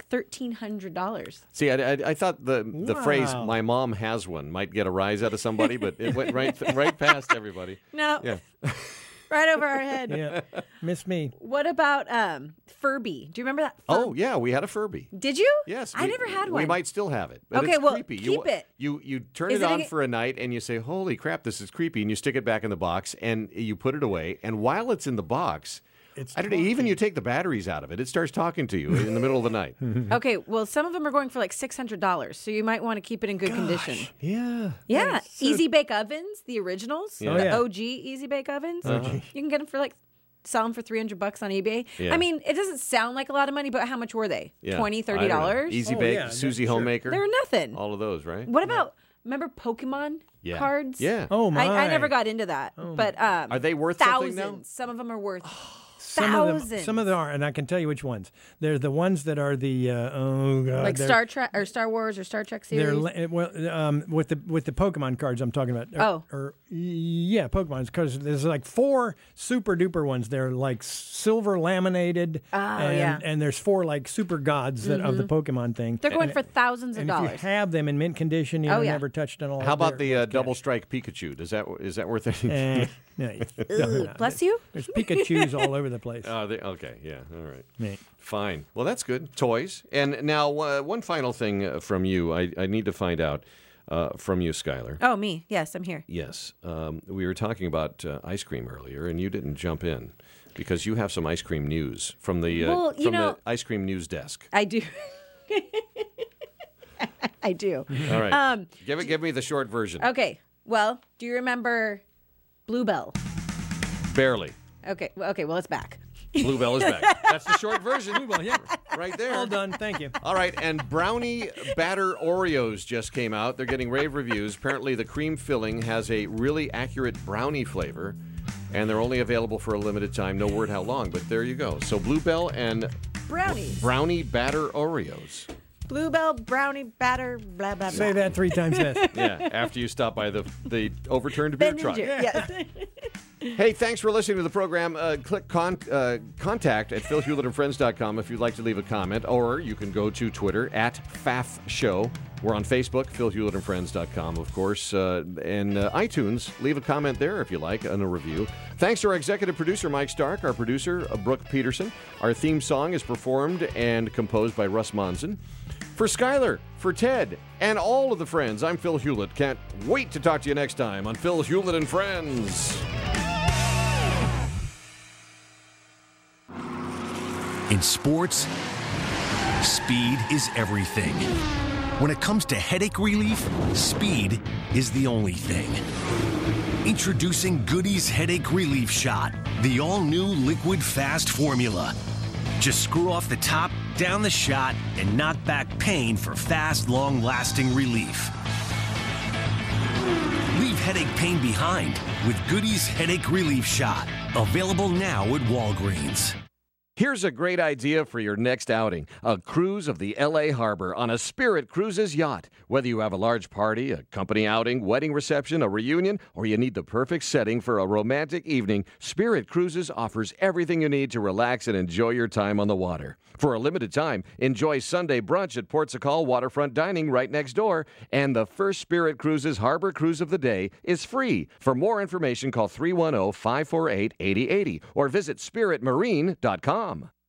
$1,300. See, I thought the phrase Wow. "my mom has one" might get a rise out of somebody, but it went right past everybody. No, Yeah. right over our head. Yeah. Miss me. What about Furby? Do you remember that? Oh yeah, we had a Furby. Did you? Yes, I never had one. We might still have it. But Okay, it's well, creepy. keep it. You turn Is it it on a- for a night and you say, "Holy crap, this is creepy," and you stick it back in the box and you put it away. And while it's in the box, It's I don't know. Even you take the batteries out of it, it starts talking to you in the middle of the night. Okay, well, some of them are going for $600, so you might want to keep it in good condition. Yeah. Yeah, That's so- Easy Bake Ovens, the originals, Yeah. the Oh, yeah. OG Easy Bake Ovens. You can get them for sell them for $300 on eBay. Yeah. I mean, it doesn't sound like a lot of money, but how much were they? Yeah. $20, I don't know. $30? Easy Oh, Bake, yeah, Susie sure. Homemaker. They were nothing. All of those, right? What about, remember Pokemon Yeah. cards? Yeah. Oh, my. I never got into that, but Are they worth thousands. something now? Some of them are worth Some thousands. of them are, and I can tell you which ones. They're the ones that are the oh god, like they're- Star Trek or Star Wars or Star Trek They're series. with the Pokemon cards I'm talking about. Oh. Yeah, Pokemon because there's 4 super duper ones. They're silver laminated. and, yeah. and there's 4 super gods that of the Pokemon thing. They're going for thousands of And if you dollars. have them in mint condition, you Oh, yeah. never touched on all. How about they're the Double Strike Pikachu? Is that worth anything? No, Ugh, bless you. There's Pikachus all over the place. Okay, yeah, all right. Yeah. Fine. Well, that's good. Toys. And now, one final thing from you. I need to find out from you, Skylar. Oh, me. Yes, I'm here. Yes. We were talking about ice cream earlier, and you didn't jump in because you have some ice cream news from the Well, you know- the ice cream news desk. I do. I do. All right. Give me the short version. Okay. Well, do you remember Bluebell? Barely. Okay. Well, it's back. Bluebell is back. That's the short version. Bluebell, yeah, right there. All done. Thank you. All right, and brownie batter Oreos just came out. They're getting rave reviews. Apparently, the cream filling has a really accurate brownie flavor, and they're only available for a limited time. No word how long, but there you go. So Bluebell and Brownies. brownie batter Oreos. Bluebell brownie batter. Blah blah blah. Say that 3 times fast. Yeah, after you stop by the overturned beer Ben truck. Ginger. Yeah. Hey, thanks for listening to the program. Click contact at philhewlettandfriends.com if you'd like to leave a comment, or you can go to Twitter at FAF Show. We're on Facebook, philhewlettandfriends.com, of course, and iTunes. Leave a comment there if you like, and a review. Thanks to our executive producer, Mike Stark, our producer, Brooke Peterson. Our theme song is performed and composed by Russ Monson. For Skylar, for Ted, and all of the friends, I'm Phil Hewlett. Can't wait to talk to you next time on Phil Hewlett and Friends. In sports, speed is everything. When it comes to headache relief, speed is the only thing. Introducing Goody's Headache Relief Shot, the all-new liquid fast formula. Just screw off the top, down the shot, and knock back pain for fast, long-lasting relief. Leave headache pain behind with Goody's Headache Relief Shot. Available now at Walgreens. Here's a great idea for your next outing. A cruise of the L.A. Harbor on a Spirit Cruises yacht. Whether you have a large party, a company outing, wedding reception, a reunion, or you need the perfect setting for a romantic evening, Spirit Cruises offers everything you need to relax and enjoy your time on the water. For a limited time, enjoy Sunday brunch at Port Sacal Waterfront Dining right next door, and the first Spirit Cruises Harbor Cruise of the day is free. For more information, call 310-548-8080 or visit spiritmarine.com.